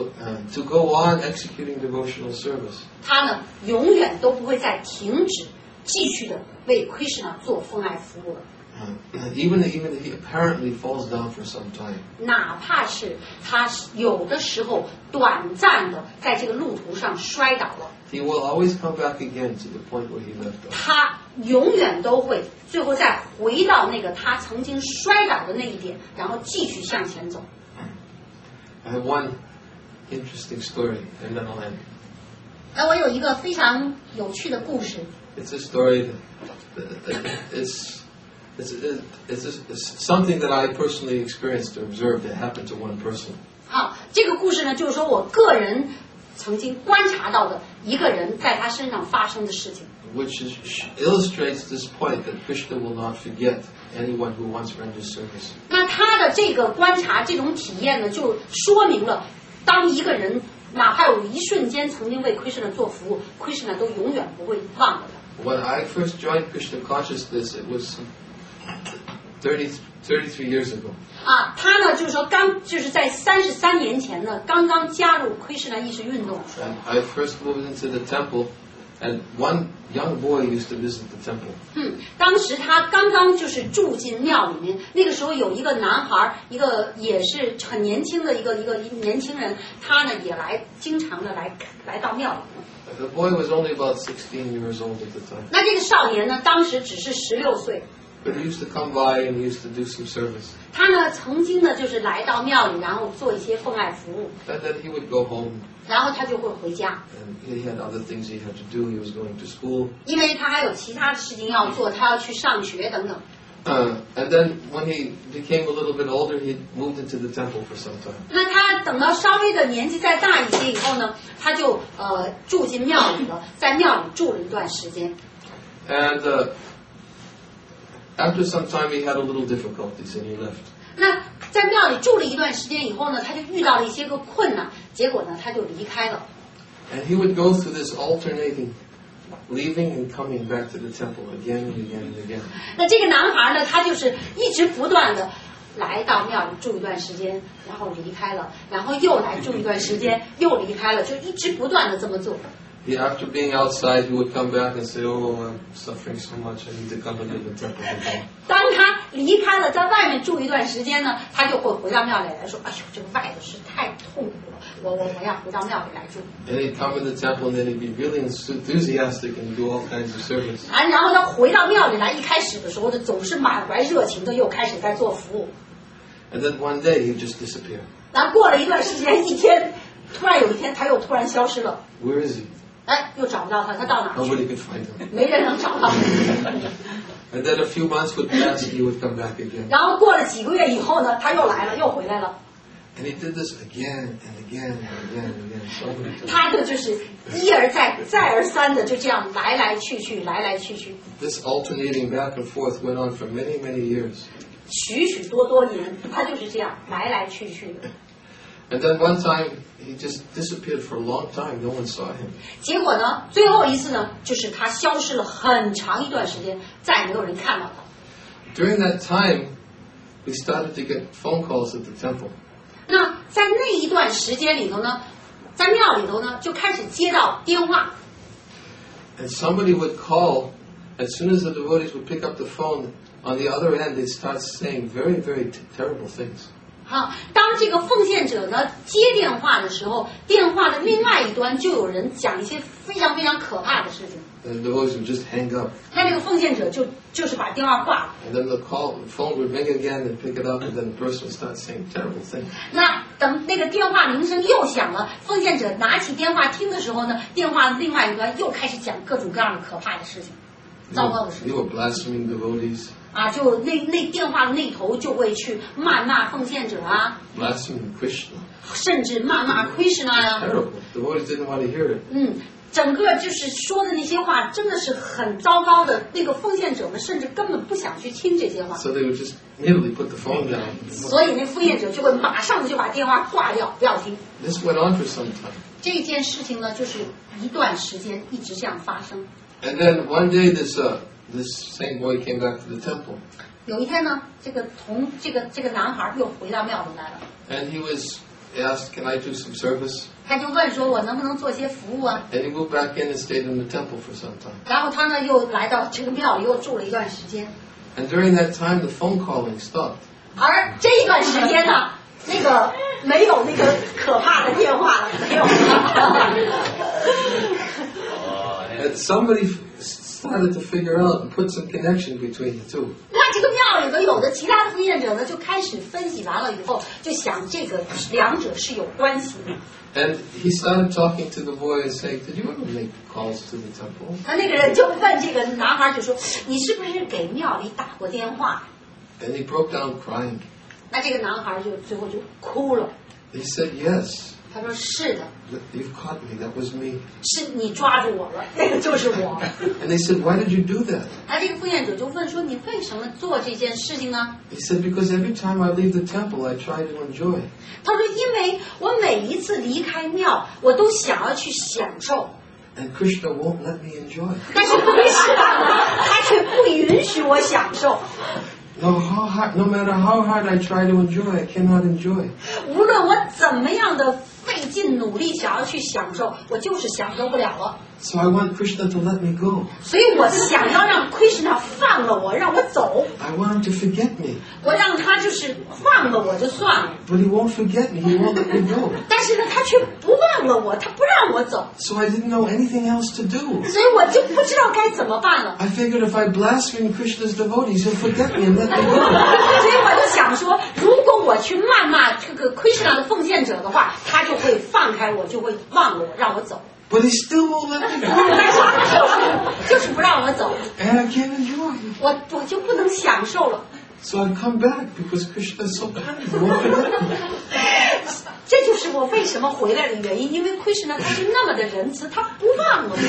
to go on executing devotional service. 他呢永远都不会再停止继续的为 Krishna 做奉爱服务了。 Even if he apparently falls down for some time. 哪怕是他有的时候短暂的在这个路途上摔倒了， He will always come back again to the point where he left off. 他永远都会最后再回到那个他曾经摔倒的那一点，然后继续向前走。 I have one interesting story, and then I'll end. 我有一个非常有趣的故事， It's a story it's something that I personally experienced or observed that happened to one person. 这个故事呢，就是说我个人曾经观察到的一个人在他身上发生的事情。 Which illustrates this point that Krishna will not forget anyone who once rendered service. 那他的这个观察、这种体验呢，就说明了，当一个人哪怕有一瞬间曾经为 Krishna 做服务 ，Krishna 都永远不会忘了他。 When I first joined Krishna consciousness, it was 33 years ago. 他呢就是说就是在33年前呢，刚刚加入 Krishna 意识运动。 And I first moved into the temple, and one young boy used to visit the temple. 当时他刚刚就是住进庙里面，那个时候有一个男孩，一个也是很年轻的一个年轻人，他呢也经常的来到庙里面。 The boy was only about 16 years old at the time. 那这个少年呢，当时只是16岁。 But he used to come by and he used to do some service. 他呢曾经呢就是来到庙里，然后做一些奉爱服务， And then he would go home, 然后他就会回家， and he had other things he had to do. He was going to school. 因为他还有其他的事情要做，他要去上学等等。 And then when he became a little bit older, he moved into the temple for some time. 那他等到稍微的年纪再大一些以后呢，他就住进庙里了，在庙里住了一段时间。 And after some time, he had a little difficulties, and he left. 那在庙里住了一段时间以后呢，他就遇到了一些个困难，结果呢他就离开了。 And he would go through this alternating, leaving and coming back to the temple again and again and again. 那这个男孩呢，他就是一直不断的来到庙里住一段时间，然后离开了，然后又来住一段时间，又离开了，就一直不断的这么做。 after being outside, he would come back and say, "Oh, I'm suffering so much. I need to come into the temple again." 当他离开了，在外面住一段时间呢，他就会回到庙里来说：“哎呦，这个外头是太痛苦了，我要回到庙里来住。” And he'd come in the temple, and then he'd be really enthusiastic and do all kinds of service. 啊，然后他回到庙里来，一开始的时候呢，总是满怀热情的，又开始在做服务。 And then one day he'd just disappear. 然后过了一段时间，突然有一天，他又突然消失了。 Where is he? 哎，又找不到他，他到哪儿去？ Nobody could find him. 没人能找到。 And then a few months would pass, and he would come back again. 然后过了几个月以后呢，他又来了，又回来了。 And he did this again and again and again and again, so many times. 他就是一而再、再而三的就这样来来去去，来来去去， This alternating back and forth went on for many, many years. 许许多多年，他就是这样来来去去的。 And then one time, he just disappeared for a long time. No one saw him. 结果呢，最后一次呢，就是他消失了很长一段时间，再也没有人看到他。 During that time, we started to get phone calls at the temple. 那在那一段时间里头呢，在庙里头呢，就开始接到电话， And somebody would call. As soon as the devotees would pick up the phone, on the other end, they'd start saying very, very terrible things. 好，当这个奉献者呢接电话的时候，电话的另外一端就有人讲一些非常非常可怕的事情。 And the devotees would just hang up. 那这个奉献者就是把电话挂了。 And then the phone would ring again and pick it up, and then the person would start saying terrible things. 那等那个电话铃声又响了，奉献者拿起电话听的时候呢，电话另外一端又开始讲各种各样的可怕的事情，糟糕的事 They 情。 were blaspheming devotees, 啊，就那电话的那头就会去谩骂奉献者啊， blaspheming Krishna. 甚至谩骂Krishna 呀。 Terrible. Devotees didn't want to hear it. 整个就是说的那些话真的是很糟糕的，那个奉献者们甚至根本不想去听这些话， So they would just immediately put the phone down. 所以那奉献者就会马上就把电话挂掉，不要听。 This went on for some time. 这件事情呢，就是一段时间一直这样发生。 And then one day, this same boy came back to the temple, 有一天呢，这个男孩又回到庙里来了， and he was asked, "Can I do some service?" 他就问说：“我能不能做些服务啊 And he moved back in and stayed in the temple for some time.？” 然后他呢又来到这个庙里又住了一段时间， And during that time, the phone calling stopped. 而这一段时间呢，那个没有那个可怕的电话了，没有了。 And somebody started to figure out and put some connection between the two. 那这个庙里头有的其他的奉献者呢，就开始分析完了以后，就想这个两者是有关系的。 And he started talking to the boy and saying, "Did you ever make calls to the temple?" 那个人就问这个男孩，就说：“你是不是给庙里打过电话 And he broke down crying.？” 那这个男孩就最后就哭了。 He said, "Yes, 他说：“是的， you've caught me. That was me." 是你抓住我了，那个就是我。” And they said, "Why did you do that?" 那这个奉献者就问说：“你为什么做这件事情呢 He said, "Because every time I leave the temple, I try to enjoy." 他说：“因为我每一次离开庙，我都想要去享受， And Krishna won't let me enjoy. 但是Krishna呢，他却不允许我享受。 No matter how hard I try to enjoy, I cannot enjoy. 无论我怎么样的费劲努力想要去享受，我就是享受不了了。 So I want Krishna to let me go. 所以我想要让 Krishna 放了我，让我走， I want him to forget me. 我让他就是放了我就算了。 But he won't forget me. He won't let me go. 但是呢，他却不忘了我，他不让我走， So I didn't know anything else to do. 所以我就不知道该怎么办了。 I figured if I blaspheme Krishna's devotees, he'll forget me and let me go. 所以我就想说，如果我去谩骂这个 Krishna 的奉献者的话，他就会放开我，就会忘了我，让我走。 But he still won't let me go. 但是他就是不让我走， And I can't enjoy. 我就不能享受了。 So I've come back because Krishna is so kind. He won't forget me. 这就是我为什么回来的原因，因为 Krishna 他是那么的仁慈，他不忘了我，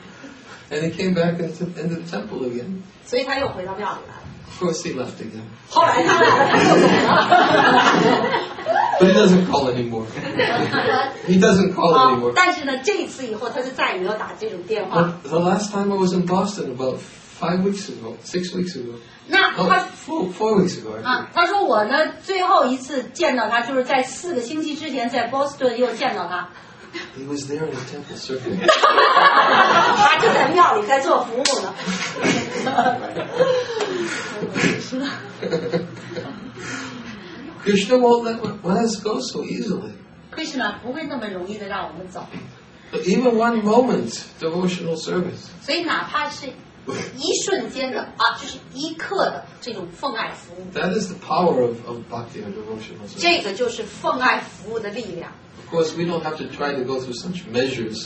And he came back into the temple again. 所以他又回到庙里来了。 Of course, he left again. 后来他来了，他又走了。 But he doesn't call anymore. He doesn't call 啊 anymore. 但是呢，这一次以后，他就再也没有打这种电话。 But the last time I was in Boston, about 5 weeks ago, 6 weeks ago. 那 Oh, 他 4 weeks ago, I think. 啊，他说我呢，最后一次见到他，就是在4个星期之前，在波士顿又见到他。 He was there in the temple serving. 他就在庙里在做服务呢。 Krishna won't let us go so easily. Krishna 不会那么容易的让我们走， But even one moment devotional service, 所以哪怕是一瞬间的就是一刻的这种奉爱服务， that is the power of bhakti and devotional service. 这个就是奉爱服务的力量。 Of course, we don't have to try to go through such measures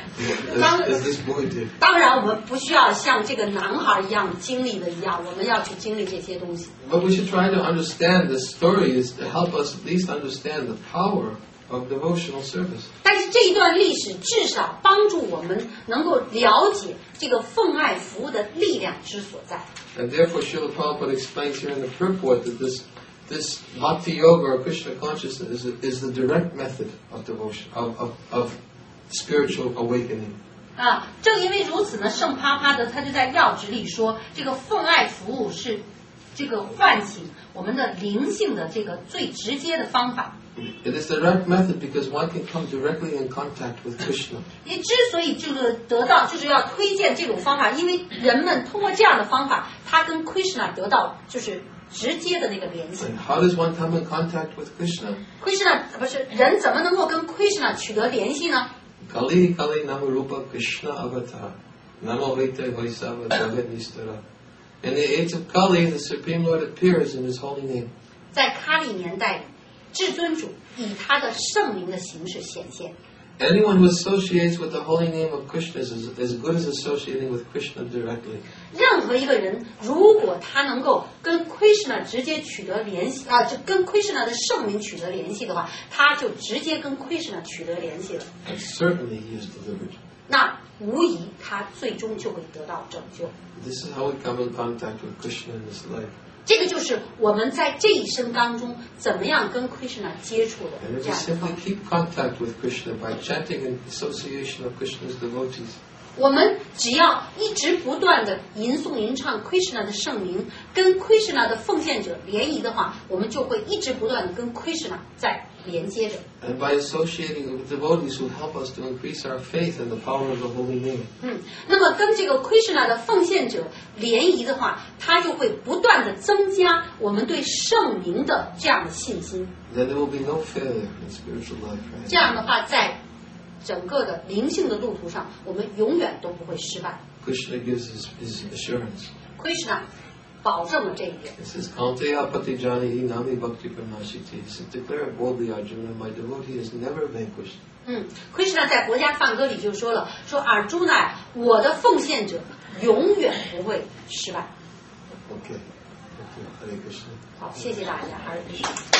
as this boy did. 当然，我们不需要像这个男孩一样经历的一样，我们要去经历这些东西。 But we should try to understand the stories to help us at least understand the power of devotional service. 但是这一段历史至少帮助我们能够了解这个奉爱服务的力量之所在。 And therefore, Srila Prabhupada explains here in the purport that this bhakti yoga or Krishna consciousness is the direct method of devotion, of spiritual awakening. 正因为如此呢，圣帕帕的他就在要旨里说，这个奉爱服务是这个唤醒我们的灵性的这个最直接的方法。 It is the direct method because one can come directly in contact with Krishna. 也之所以这个得到，就是要推荐这种方法，因为人们通过这样的方法，他跟 Krishna 得到就是直接的那个联系。 And how does one come in contact with Krishna? Krishna 不是人怎么能够跟 Krishna 取得联系呢？ Kali Kali Namarupa Krishna Avatar. Namo Vete Vaisava Jagat Nistara. In the age of Kali, the Supreme Lord appears in His holy name. 在喀里年代里，至尊主以他的圣名的形式显现。 Anyone who associates with the holy name of Krishna is as good as associating with Krishna directly. 任何一个人，如果他能够跟 Krishna 直接取得联系就跟 Krishna 的圣名取得联系的话，他就直接跟 Krishna 取得联系了。 And certainly He is delivered. 那无疑他最终就会得到拯救。 This is how we come in contact with Krishna in this life. 这个就是我们在这一生当中怎么样跟 Krishna 接触的 And we 这样的 simply 方式。 keep contact with Krishna by chanting in association of Krishna's devotees. 我们只要一直不断的吟诵吟唱 Krishna 的圣名，跟 Krishna 的奉献者联谊的话，我们就会一直不断的跟 Krishna 在连接着。 And by associating with devotees who help us to increase our faith in the power of the holy name. 那么跟这个 Krishna 的奉献者联谊的话，它就会不断的增加我们对圣名的这样的信心。 Then there will be no failure in spiritual life. Right? 这样的话，在整个的灵性的路途上，我们永远都不会失败。 Krishna gives his assurance. Krishna 保证了这一点。 It says, Kaunteya Patijani Nami Bhakti Pranashiti. So declare boldly, Arjuna, my devotee is never vanquished. Krishna 在国家梵歌里就说了，说Arjuna，我的奉献者永远不会失败。 Okay. Thank you. Hare Krishna. 好，谢谢大家，还是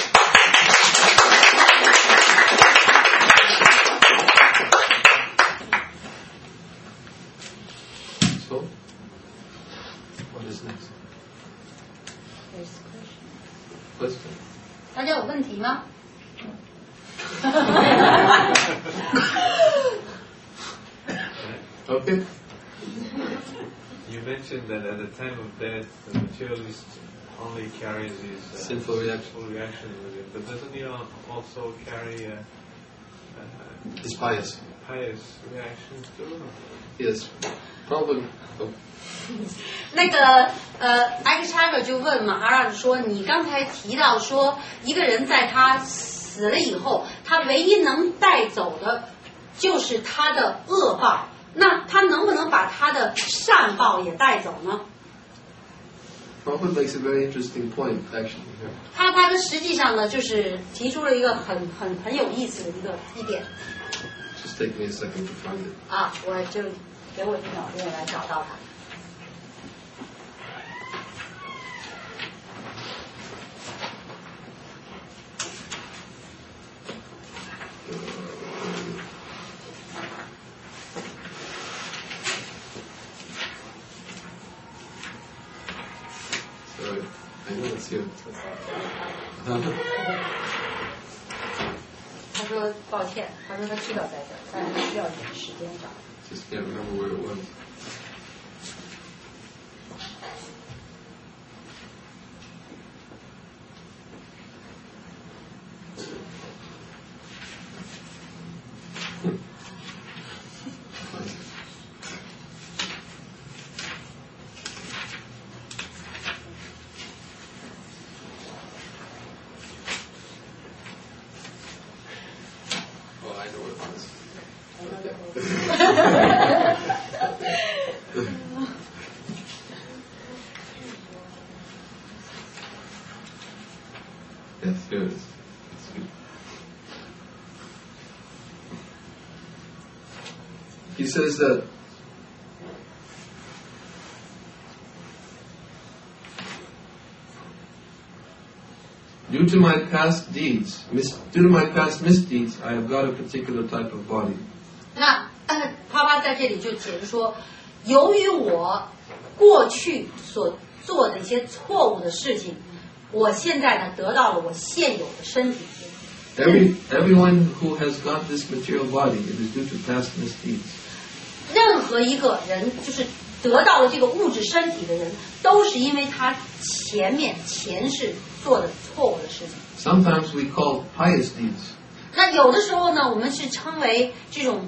So, what is next? Question? 大家有问题吗？ Okay. You mentioned that at the time of death, the materialist only carries his Sinful reaction. sinful reactions with him, but doesn't he also carry It's pious. pious reactions too? Yes. Probably. Oh. 那个X Chaver 就问马哈拉说，你刚才提到说，一个人在他死了以后，他唯一能带走的就是他的恶报，那他能不能把他的善报也带走呢？ Prabhupada makes a very interesting point, actually. Here. 他实际上呢，就是提出了一个很有意思的一点 Just take me a second to find it. 我就给我1秒钟来找到它。 Sorry. I know it's you. 他说抱歉，他说他知道在这儿，但是需要点时间找。 Just can't remember where it was. says that due to my past misdeeds, I have got a particular type of body. 那啪啪在这里就解释说，由于我过去所做的一些错误的事情，我现在呢得到了我现有的身体。 Everyone who has got this material body, it is due to past misdeeds. 任何一个人就是得到了这个物质身体的人，都是因为他前世做的错误的事情。 Sometimes we call pious deeds. 那有的时候呢，我们是称为这种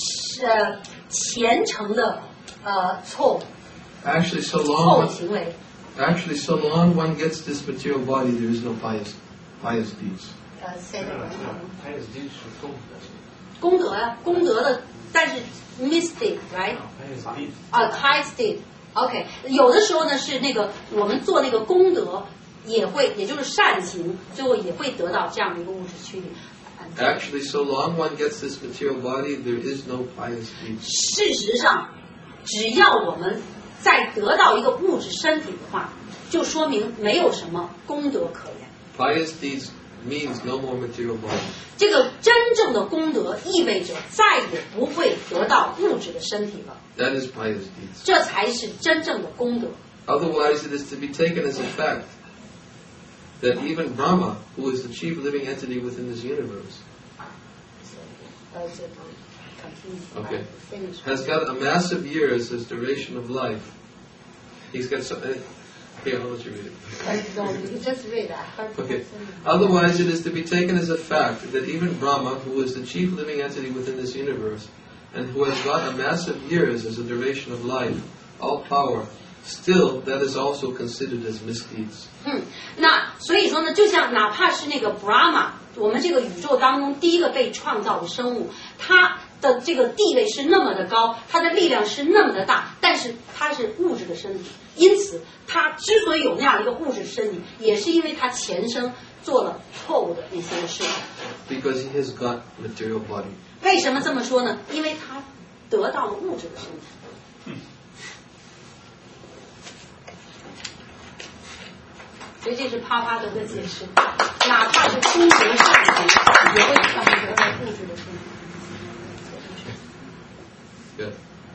虔诚的错误 Actually, so 错误 long 行为。 one gets this material body, there is no pious deeds. pious deeds 是功德。 功德呀，功德的，但是 misdeed right pious deeds ，pious deed。OK， 有的时候呢是那个我们做那个功德也就是善行，最后也会得到这样的一个物质躯体。 Actually, so long one gets this material body, there is no pious deeds. 事实上，只要我们再得到一个物质身体的话，就说明没有什么功德可言。 Pious deeds means no more material body. 这个真正的功德意味着再也不会得到物质的身体了， That is pious deeds. 这才是真正的功德。 Otherwise, it is to be taken as a fact that even Brahma, who is the chief living entity within this universe, Okay. has got a massive years as duration of life. He's got some. Here, I'll let you read it. No, you just read that. Okay. Otherwise, it is to be taken as a fact that even Brahma, who is the chief living entity within this universe, and who has got a massive years as a duration of life, all power, still that is also considered as misdeeds. 那所以说呢，就像哪怕是那个 Brahma， 我们这个宇宙当中第一个被创造的生物，它的这个地位是那么的高，它的力量是那么的大，但是它是物质的身体，因此它之所以有那样一个物质身体，也是因为它前生做了错误的那些事情。 Because he has got material body. 为什么这么说呢？因为他得到了物质的身体。所以这是啪啪的个解释，哪怕是功德善行，也会让他得到物质的身体。 Good.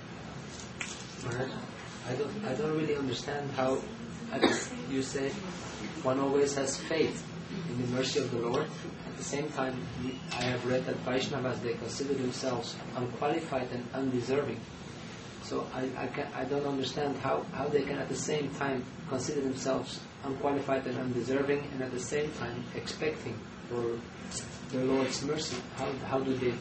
I don't really understand how, as you say, one always has faith in the mercy of the Lord. At the same time, I have read that Vaishnavas, they consider themselves unqualified and undeserving. So I don't understand how they can at the same time consider themselves unqualified and undeserving, and at the same time expecting for the Lord's mercy. How does that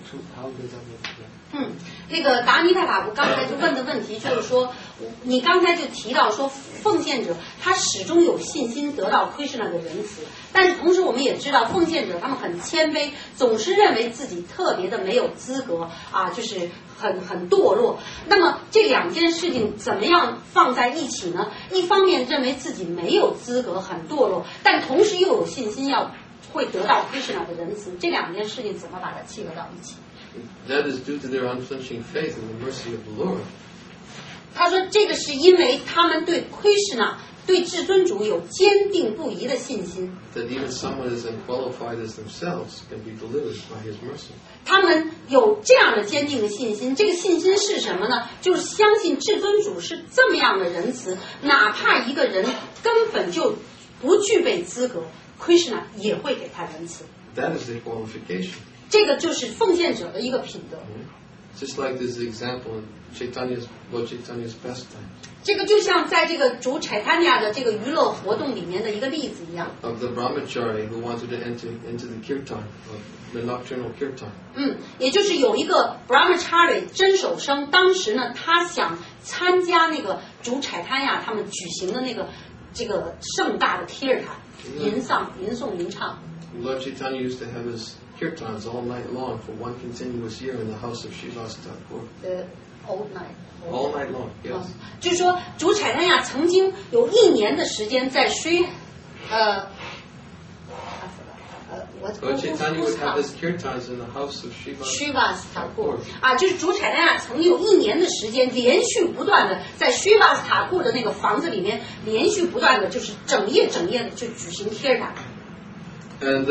work? 那个达尼太法布刚才就问的问题就是说，你刚才就提到说，奉献者他始终有信心得到Krishna的仁慈，但是同时我们也知道，奉献者他们很谦卑，总是认为自己特别的没有资格啊，就是很堕落。那么这两件事情怎么样放在一起呢？一方面认为自己没有资格，很堕落，但同时又有信心会得到Krishna的仁慈，这两件事情怎么把它契合到一起？ That is due to their unflinching faith in the mercy of the Lord. 他说这个是因为他们对Krishna对至尊主有坚定不移的信心。 That even someone as unqualified as themselves can be delivered by His mercy. 他们有这样的坚定的信心，这个信心是什么呢？就是相信至尊主是这么样的仁慈，哪怕一个人根本就不具备资格，Krishna 也会给他仁慈。 That is their qualification. 这个就是奉献者的一个品德。 Just like there's the example in Lord Chaitanya's pastime. 这个就像在这个主Chaitanya的这个娱乐活动里面的一个例子一样。 Of the brahmachari who wanted to enter into the kirtan, the nocturnal kirtan. 也就是有一个 brahmachari 真守生，当时呢，他想参加那个主Chaitanya他们举行的这个盛大的 kirtan 吟诵吟唱。 Lord Chaitanya used to have his kirtans all night long for one continuous year in the house of Srivas Thakur. All night. All night long, yes. 就是说，主Chaitanya曾经有1年的时间在我 Lord Chaitanya would have his kirtans in the house of Srivas Thakur 啊，就是主彩丹曾有1年的时间，连续不断的在 Srivas Thakur 的那个房子里面，连续不断的就是整夜的就举行 kirtan。 And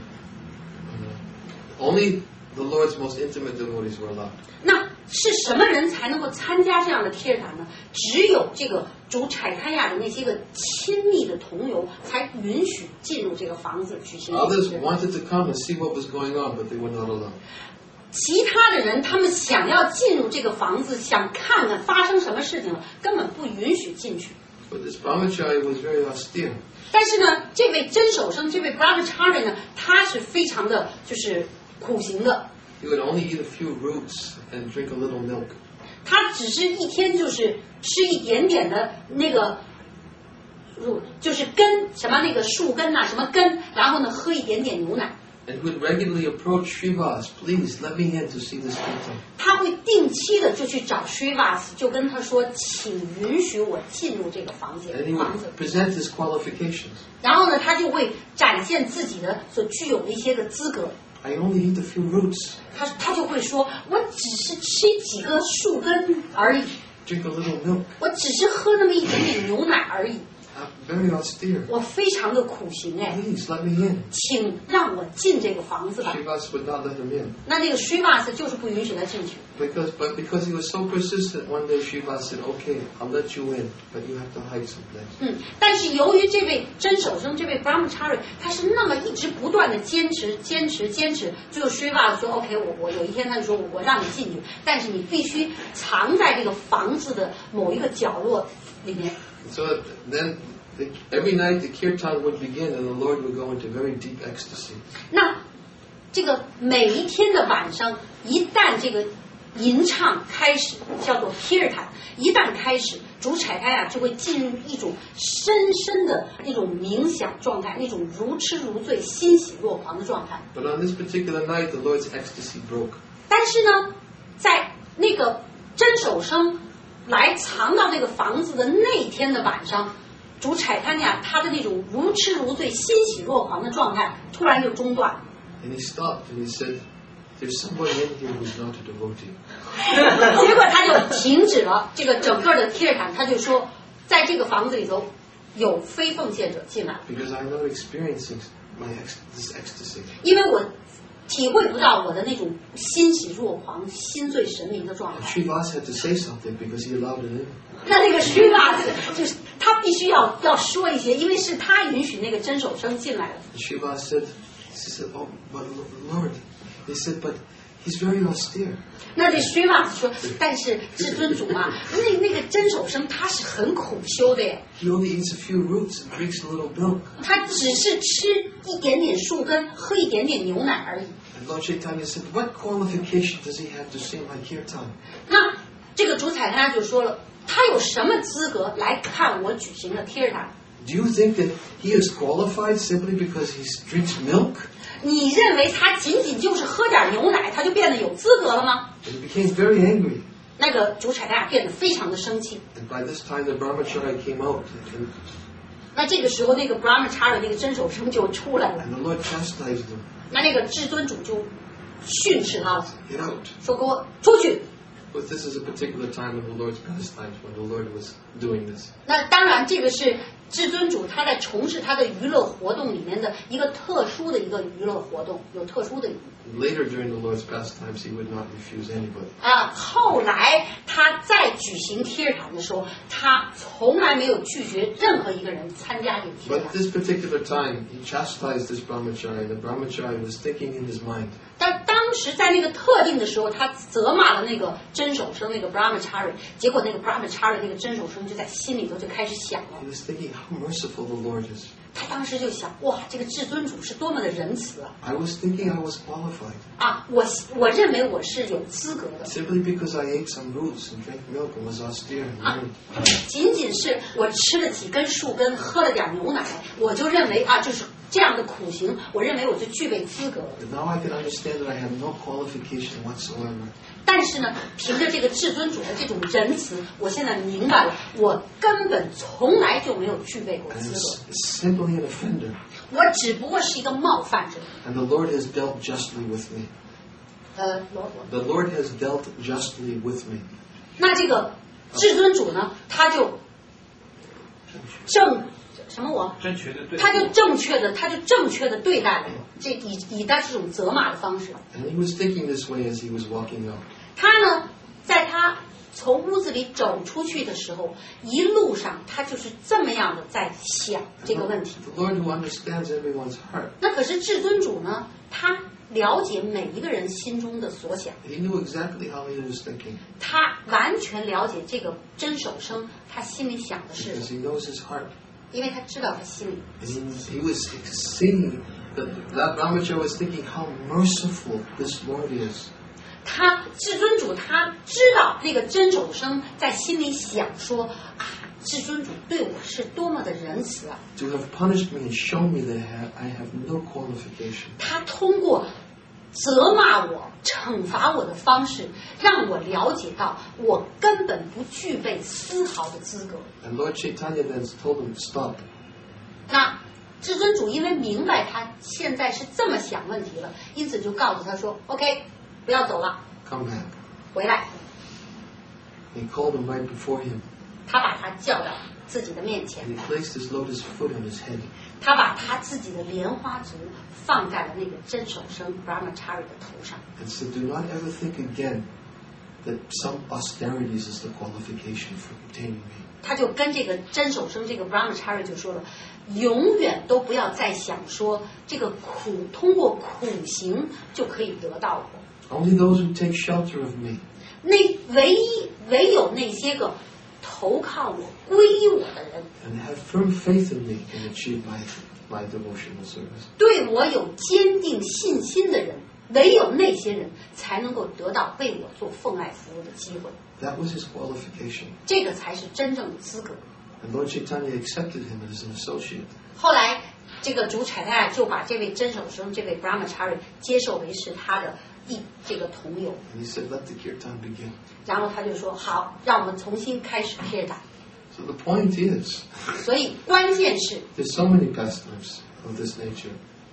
only the Lord's most intimate devotees were allowed. 那是什么人才能够参加这样的 kirtan 呢？只有这个主彩丹亚的那些个亲密的同游才允许进入这个房子举行。 Others wanted to come and see what was going on, but they were not allowed. 其他的人，他们想要进入这个房子，想看看发生什么事情了，根本不允许进去。 But this brahmachari was very austere. 但是呢，这位真守生，这位 brahmachari 呢，他是非常的就是苦行的。 He would only eat a few roots and drink a little milk. 他只是一天就是吃一点点的那个就是根什么那个树根呐、什么根，然后呢喝一点点牛奶。 And he would regularly approach Srivas, please let me in to see this kirtan. 他会定期的就去找 Srivas， 就跟他说，请允许我进入这个房子。 And he would present his qualifications. 然后呢，他就会展现自己的所具有的一些个资格。 I only eat a few roots, 他就会说，我只是吃几个树根而已， drink a little milk. 我只是喝那么一点点牛奶而已， I'm very austere. 我非常的苦行哎， Please let me in. 请让我进这个房子吧。 Srivas would not let him in. 那个 Srivas 就是不允许他进去。 Because he was so persistent, one day Srivas said, okay, I'll let you in, but you have to hide someplace. 但是由于这位真守生，这位 brahmachari， 他是那么一直不断的坚持，最后 Srivas 说 OK， 我有一天他就说我让你进去，但是你必须藏在这个房子的某一个角落里面。 So then every night the kirtan would begin and the Lord would go into very deep ecstasy. 那这个每一天的晚上，一旦这个吟唱开始，叫做 kirtan， 一旦开始，主彩丹就会进入一种深深的那种冥想状态，那种如痴如醉、欣喜若狂的状态。 But on this particular night, the Lord's ecstasy broke. 但是呢，在那个真守生来藏到这个房子的那天的晚上，主彩丹他的那种如痴如醉、欣喜若狂的状态突然就中断。 And he stopped and he said, there's somebody in here who's not a devotee. 结果他就停止了这个整个的 kirtan， 他就说，在这个房子里头有非奉献者进来， Because I'm not experiencing this ecstasy. 因为我体会不到我的那种欣喜若狂、心醉神迷的状 And 态。 Srivas had to say something because he allowed it in. 那个 Srivas 就是他必须要说一些，因为是他允许那个真守生进来的。 And Srivas said, oh, but Lord, he said, but he's very austere. 那这 Srivas 说，但是至尊主嘛，那个真守生他是很苦修的耶， He only eats a few roots and drinks a little milk. 他只是吃一点点树根，喝一点点牛奶而已。 And Lord Chaitanya said, what qualification does he have to sing my kirtan? 那这个主彩丹就说了，他有什么资格来看我举行的 kirtan？ Do you think that he is qualified simply because he drinks milk? 你认为他仅仅就是喝点牛奶，他就变得有资格了吗？ And he became very angry. 那个主彩丹变得非常的生气。 And by this time, the brahmachari came out, and 那这个时候，那个 brahmachari 那个真守生就出来了， the Lord chastised him. 那个至尊主就训斥他了， Get out. 说给我出去。 But this is a particular time in the Lord's pastimes when the Lord was doing this. 那当然，这个是至尊主他在从事他的娱乐活动里面的一个特殊的一个娱乐活动，有特殊的 Later during the Lord's pastimes, he would not refuse anybody. 后来他在举行 kirtan 的时候，他从来没有拒绝任何一个人参加这个 But kirtan。 this particular time, he chastised this brahmachari. The brahmachari was thinking in his mind, 但当时在那个特定的时候，他责骂了那个真守生那个 brahmachari， 结果那个 brahmachari 那个真守生就在心里头就开始想了 he，was thinking how merciful the Lord is. 他当时就想，哇，这个至尊主是多么的仁慈啊！ I was thinking I was qualified. 我认为我是有资格的， Simply because I ate some roots and drank milk and was austere and learned. 仅仅是我吃了几根树根，喝了点牛奶，我就认为就是这样的苦行，我认为我就具备资格了。 But now I can understand that I have no qualification whatsoever. 但是呢，凭着这个至尊主的这种仁慈，我现在明白了，我根本从来就没有具备过 I 资 am 格。 simply an offender. 我只不过是一个冒犯者。 And the Lord has dealt justly with me. The Lord has dealt justly with me. 那这个至尊主呢，他就正确的对他就正确的对待了我，这以他这种责骂的方式。 And he was thinking this way as he was walking out. 他呢，在他从屋子里走出去的时候，一路上他就是这么样的在想这个问题。 The Lord who understands everyone's heart. 那可是至尊主呢，他了解每一个人心中的所想， He knew exactly how he was thinking 他完全了解这个真守生他心里想的是 because 什么， he knows his heart. 因为他知道他心里。 And he was seeing that Ramacharya was thinking how merciful this Lord is. 他至尊主他知道那个真守生在心里想说啊，至尊主对我是多么的仁慈啊！ To have punished me and shown me that I have no qualification. 他通过责骂我、惩罚我的方式，让我了解到我根本不具备丝毫的资格。 And Lord Chaitanya then told him, stop. 那至尊主因为明白他现在是这么想问题了，因此就告诉他说 ：“OK， 不要走了， Come back. 回来。 He called him right before him. ” 他把他叫到自己的面前， And he placed his lotus foot on his head. 他把他自己的莲花足放在了那个真守生 Brahmachari 的头上。 And said, do not ever think again that some austerities is the qualification for obtaining me. 他就跟这个真守生这个 Brahmachari 就说了，永远都不要再想说这个通过苦行就可以得到我。 Only those who take shelter of me 那唯有那些个投靠我、皈依我的人， and have firm faith in me can achieve my devotional service. 对我有坚定信心的人，唯有那些人才能够得到为我做奉爱服务的机会。 That was his qualification. 这个才是真正的资格。 And Lord Chaitanya accepted him as an associate. 后来，这个主柴太就把这位真守生、这位 Brahmachari 接受为是他的这个同友， And he said, let the kirtan begin. 然后他就说：“好，让我们重新开始 kirtan。 So the point is, ” 所以关键是 there's so many pastimes of this nature.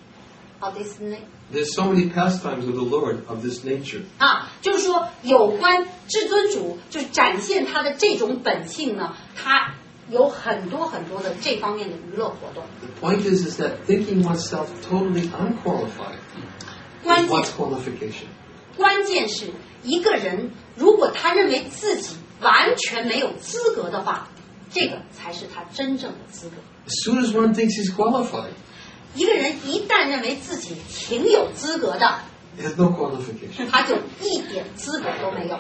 this There's so many pastimes of the Lord of this nature. 就是说有关至尊主，就是展现他的这种本性呢，他有很多很多的这方面的娱乐活动。 The point is that thinking oneself totally unqualified is 关键 one's qualification. 关键是一个人如果他认为自己完全没有资格的话，这个才是他真正的资格。 As soon as one thinks he's qualified, 一个人一旦认为自己挺有资格的， he has no qualification. 他就一点资格都没有。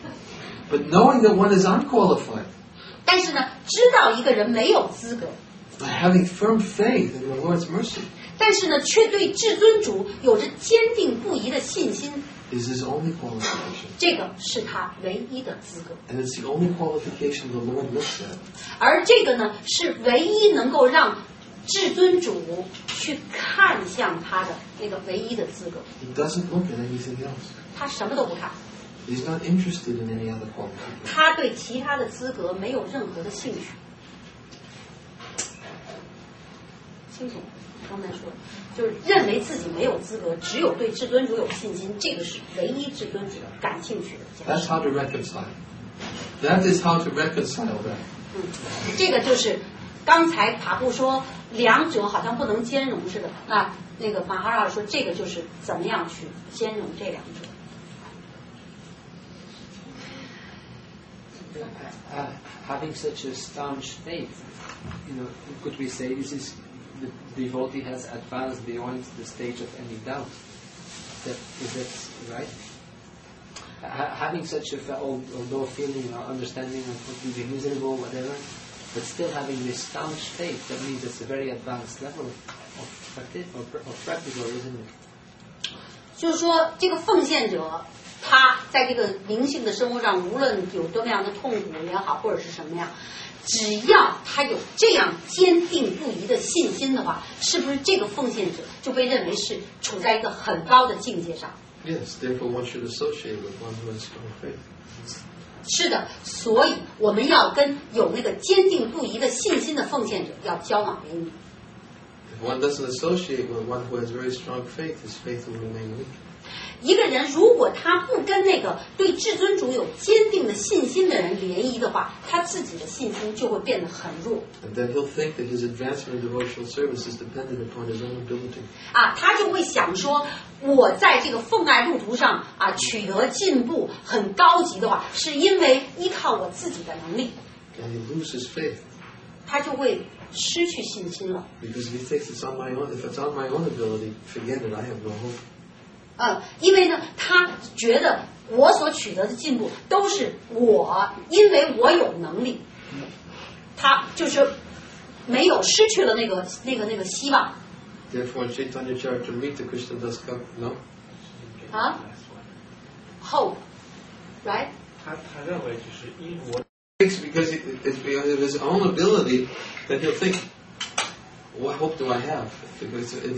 But knowing that one is unqualified, 但是呢，知道一个人没有资格， by having firm faith in the Lord's mercy, 但是呢，却对至尊主有着坚定不移的信心， is his only qualification. 这个是他唯一的资格。 And it's the only qualification the Lord looks at. 而这个呢，是唯一能够让至尊主去看向他的那个唯一的资格。 He doesn't look at anything else. 他什么都不看， He's not interested in any other qualification. 他对其他的资格没有任何的兴趣。清楚？刚才说，就是认为自己没有资格，只有对至尊主有信心，这个是唯一至尊主感兴趣的价 That's 值。 how to reconcile. That is how to reconcile that. 这个就是刚才法布说两者好像不能兼容似的。那个马哈拉说，这个就是怎么样去兼容这两者。 Having such a staunch faith, could we say this is the devotee has advanced beyond the stage of any doubt? Is that right? Having such a, although feeling or understanding of what will be miserable, whatever, but still having this staunch faith, that means it's a very advanced level of practice, or isn't it? 就是说，这个奉献者，他在这个灵性的生活上，无论有多么样的痛苦也好，或者是什么样，只要他有这样坚定不移的信心的话，是不是这个奉献者就被认为是处在一个很高的境界上？ Yes, therefore one should associate with one who has strong faith. 是的，所以我们要跟有那个坚定不移的信心的奉献者要交往为密。 If one doesn't associate with one who has very strong faith, his faith will remain weak. 一个人如果他不跟那个对至尊主有坚定的信心的人联谊的话，他自己的信心就会变得很弱。 And then he'll think that his advancement in devotional service is dependent upon his own ability. 他就会想说，我在这个奉爱路途上取得进步很高级的话，是因为依靠我自己的能力， And he loses faith 他就会失去信心了。 because he thinks it's on my own. If it's on my own ability, forget it. I have no hope. 因为呢，他觉得我所取得的进步都是因为我有能力，他就是没有失去了那个希望。 Therefore, in Chaitanya Charitamrita, Krishna Das no? Hope, right? 他认为就是因我 Because it's because of his own ability that he'll think, what hope do I have? Because if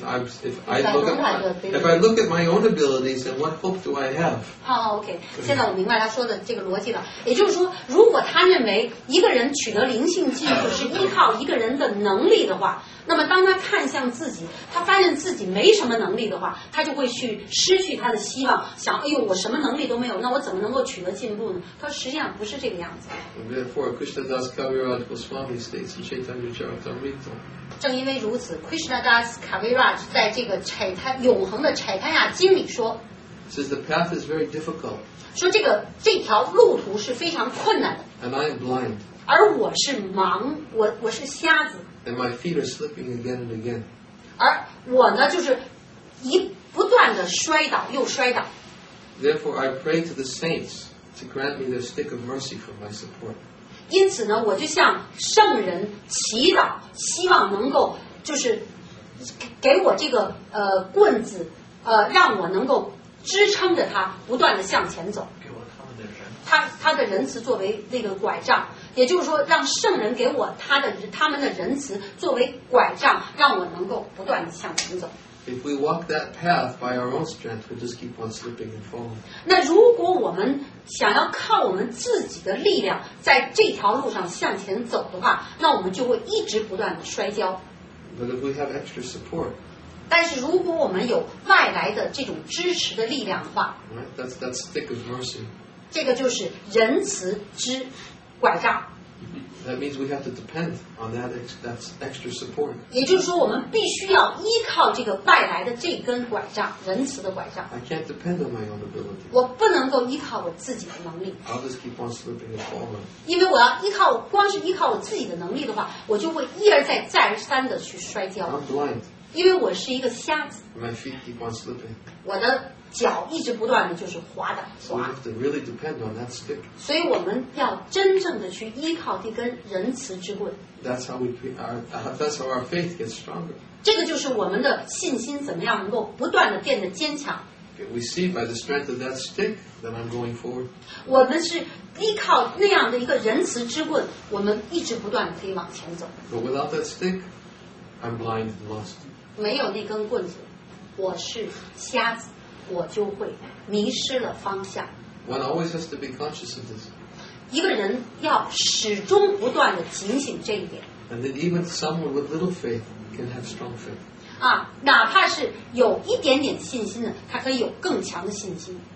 I look at my own abilities, then what hope do I have? OK， 现在我明白他说的这个逻辑了。也就是说，如果他认为一个人取得灵性进步是依靠一个人的能力的话，那么当他看向自己，他发现自己没什么能力的话，他就会去失去他的希望，想，哎呦，我什么能力都没有，那我怎么能够取得进步呢？他实际上不是这个样子。 Therefore, Krishnadas Kaviraj Goswami states in Chaitanya Charitamrita. 正因为如此 ，Krishnadas Kaviraj 在这个永恒的柴坦雅经里说， Says the path is very difficult, 说这条路途是非常困难的， and I am blind, 而我是盲，我是瞎子， and my feet are slipping again and again. 而我呢就是不断的摔倒又摔倒。 Therefore, I pray to the saints to grant me their stick of mercy for my support. 因此呢，我就向圣人祈祷，希望能够就是给我这个棍子，让我能够支撑着它不断的向前走。 给我他们的人， 他的仁慈作为那个拐杖，也就是说，让圣人给我他们的仁慈作为拐杖，让我能够不断的向前走。 If we walk that path by our own strength, we'll just keep on slipping and falling. 那如果我们想要靠我们自己的力量在这条路上向前走的话，那我们就会一直不断的摔跤。 But if we have extra support, 但是如果我们有外来的这种支持的力量的话， right, that's that stick of mercy. 这个就是仁慈之拐杖。 That means we have to depend on that extra support. 也就是说，我们必须要依靠这个外来的这根拐杖，仁慈的拐杖。 I can't depend on my own ability. 我不能够依靠我自己的能力， I'll just keep on slipping and falling. 因为我要光是依靠我自己的能力的话，我就会一而再再而三的去摔跤。 I'm blind. 因为我是一个瞎子， My feet keep on slipping. 我的脚一直不断的就是滑的 So we 滑， have to really depend on that stick. 所以我们要真正的去依靠这根仁慈之棍。 That's how that's how our faith gets stronger. 这个就是我们的信心怎么样能够不断的变得坚强。 We see by the strength of that stick that I'm going forward. 我们是依靠那样的一个仁慈之棍，我们一直不断的可以往前走。 But without that stick, I'm blind and lost. 没有那根棍子，我是瞎子，我就会迷失了方向。 One always has to be conscious of this. 一个人要始终不断的警醒这一点 And that even someone with little faith can have strong faith. 哪怕是有一点点信心的，他可以有更强的信心。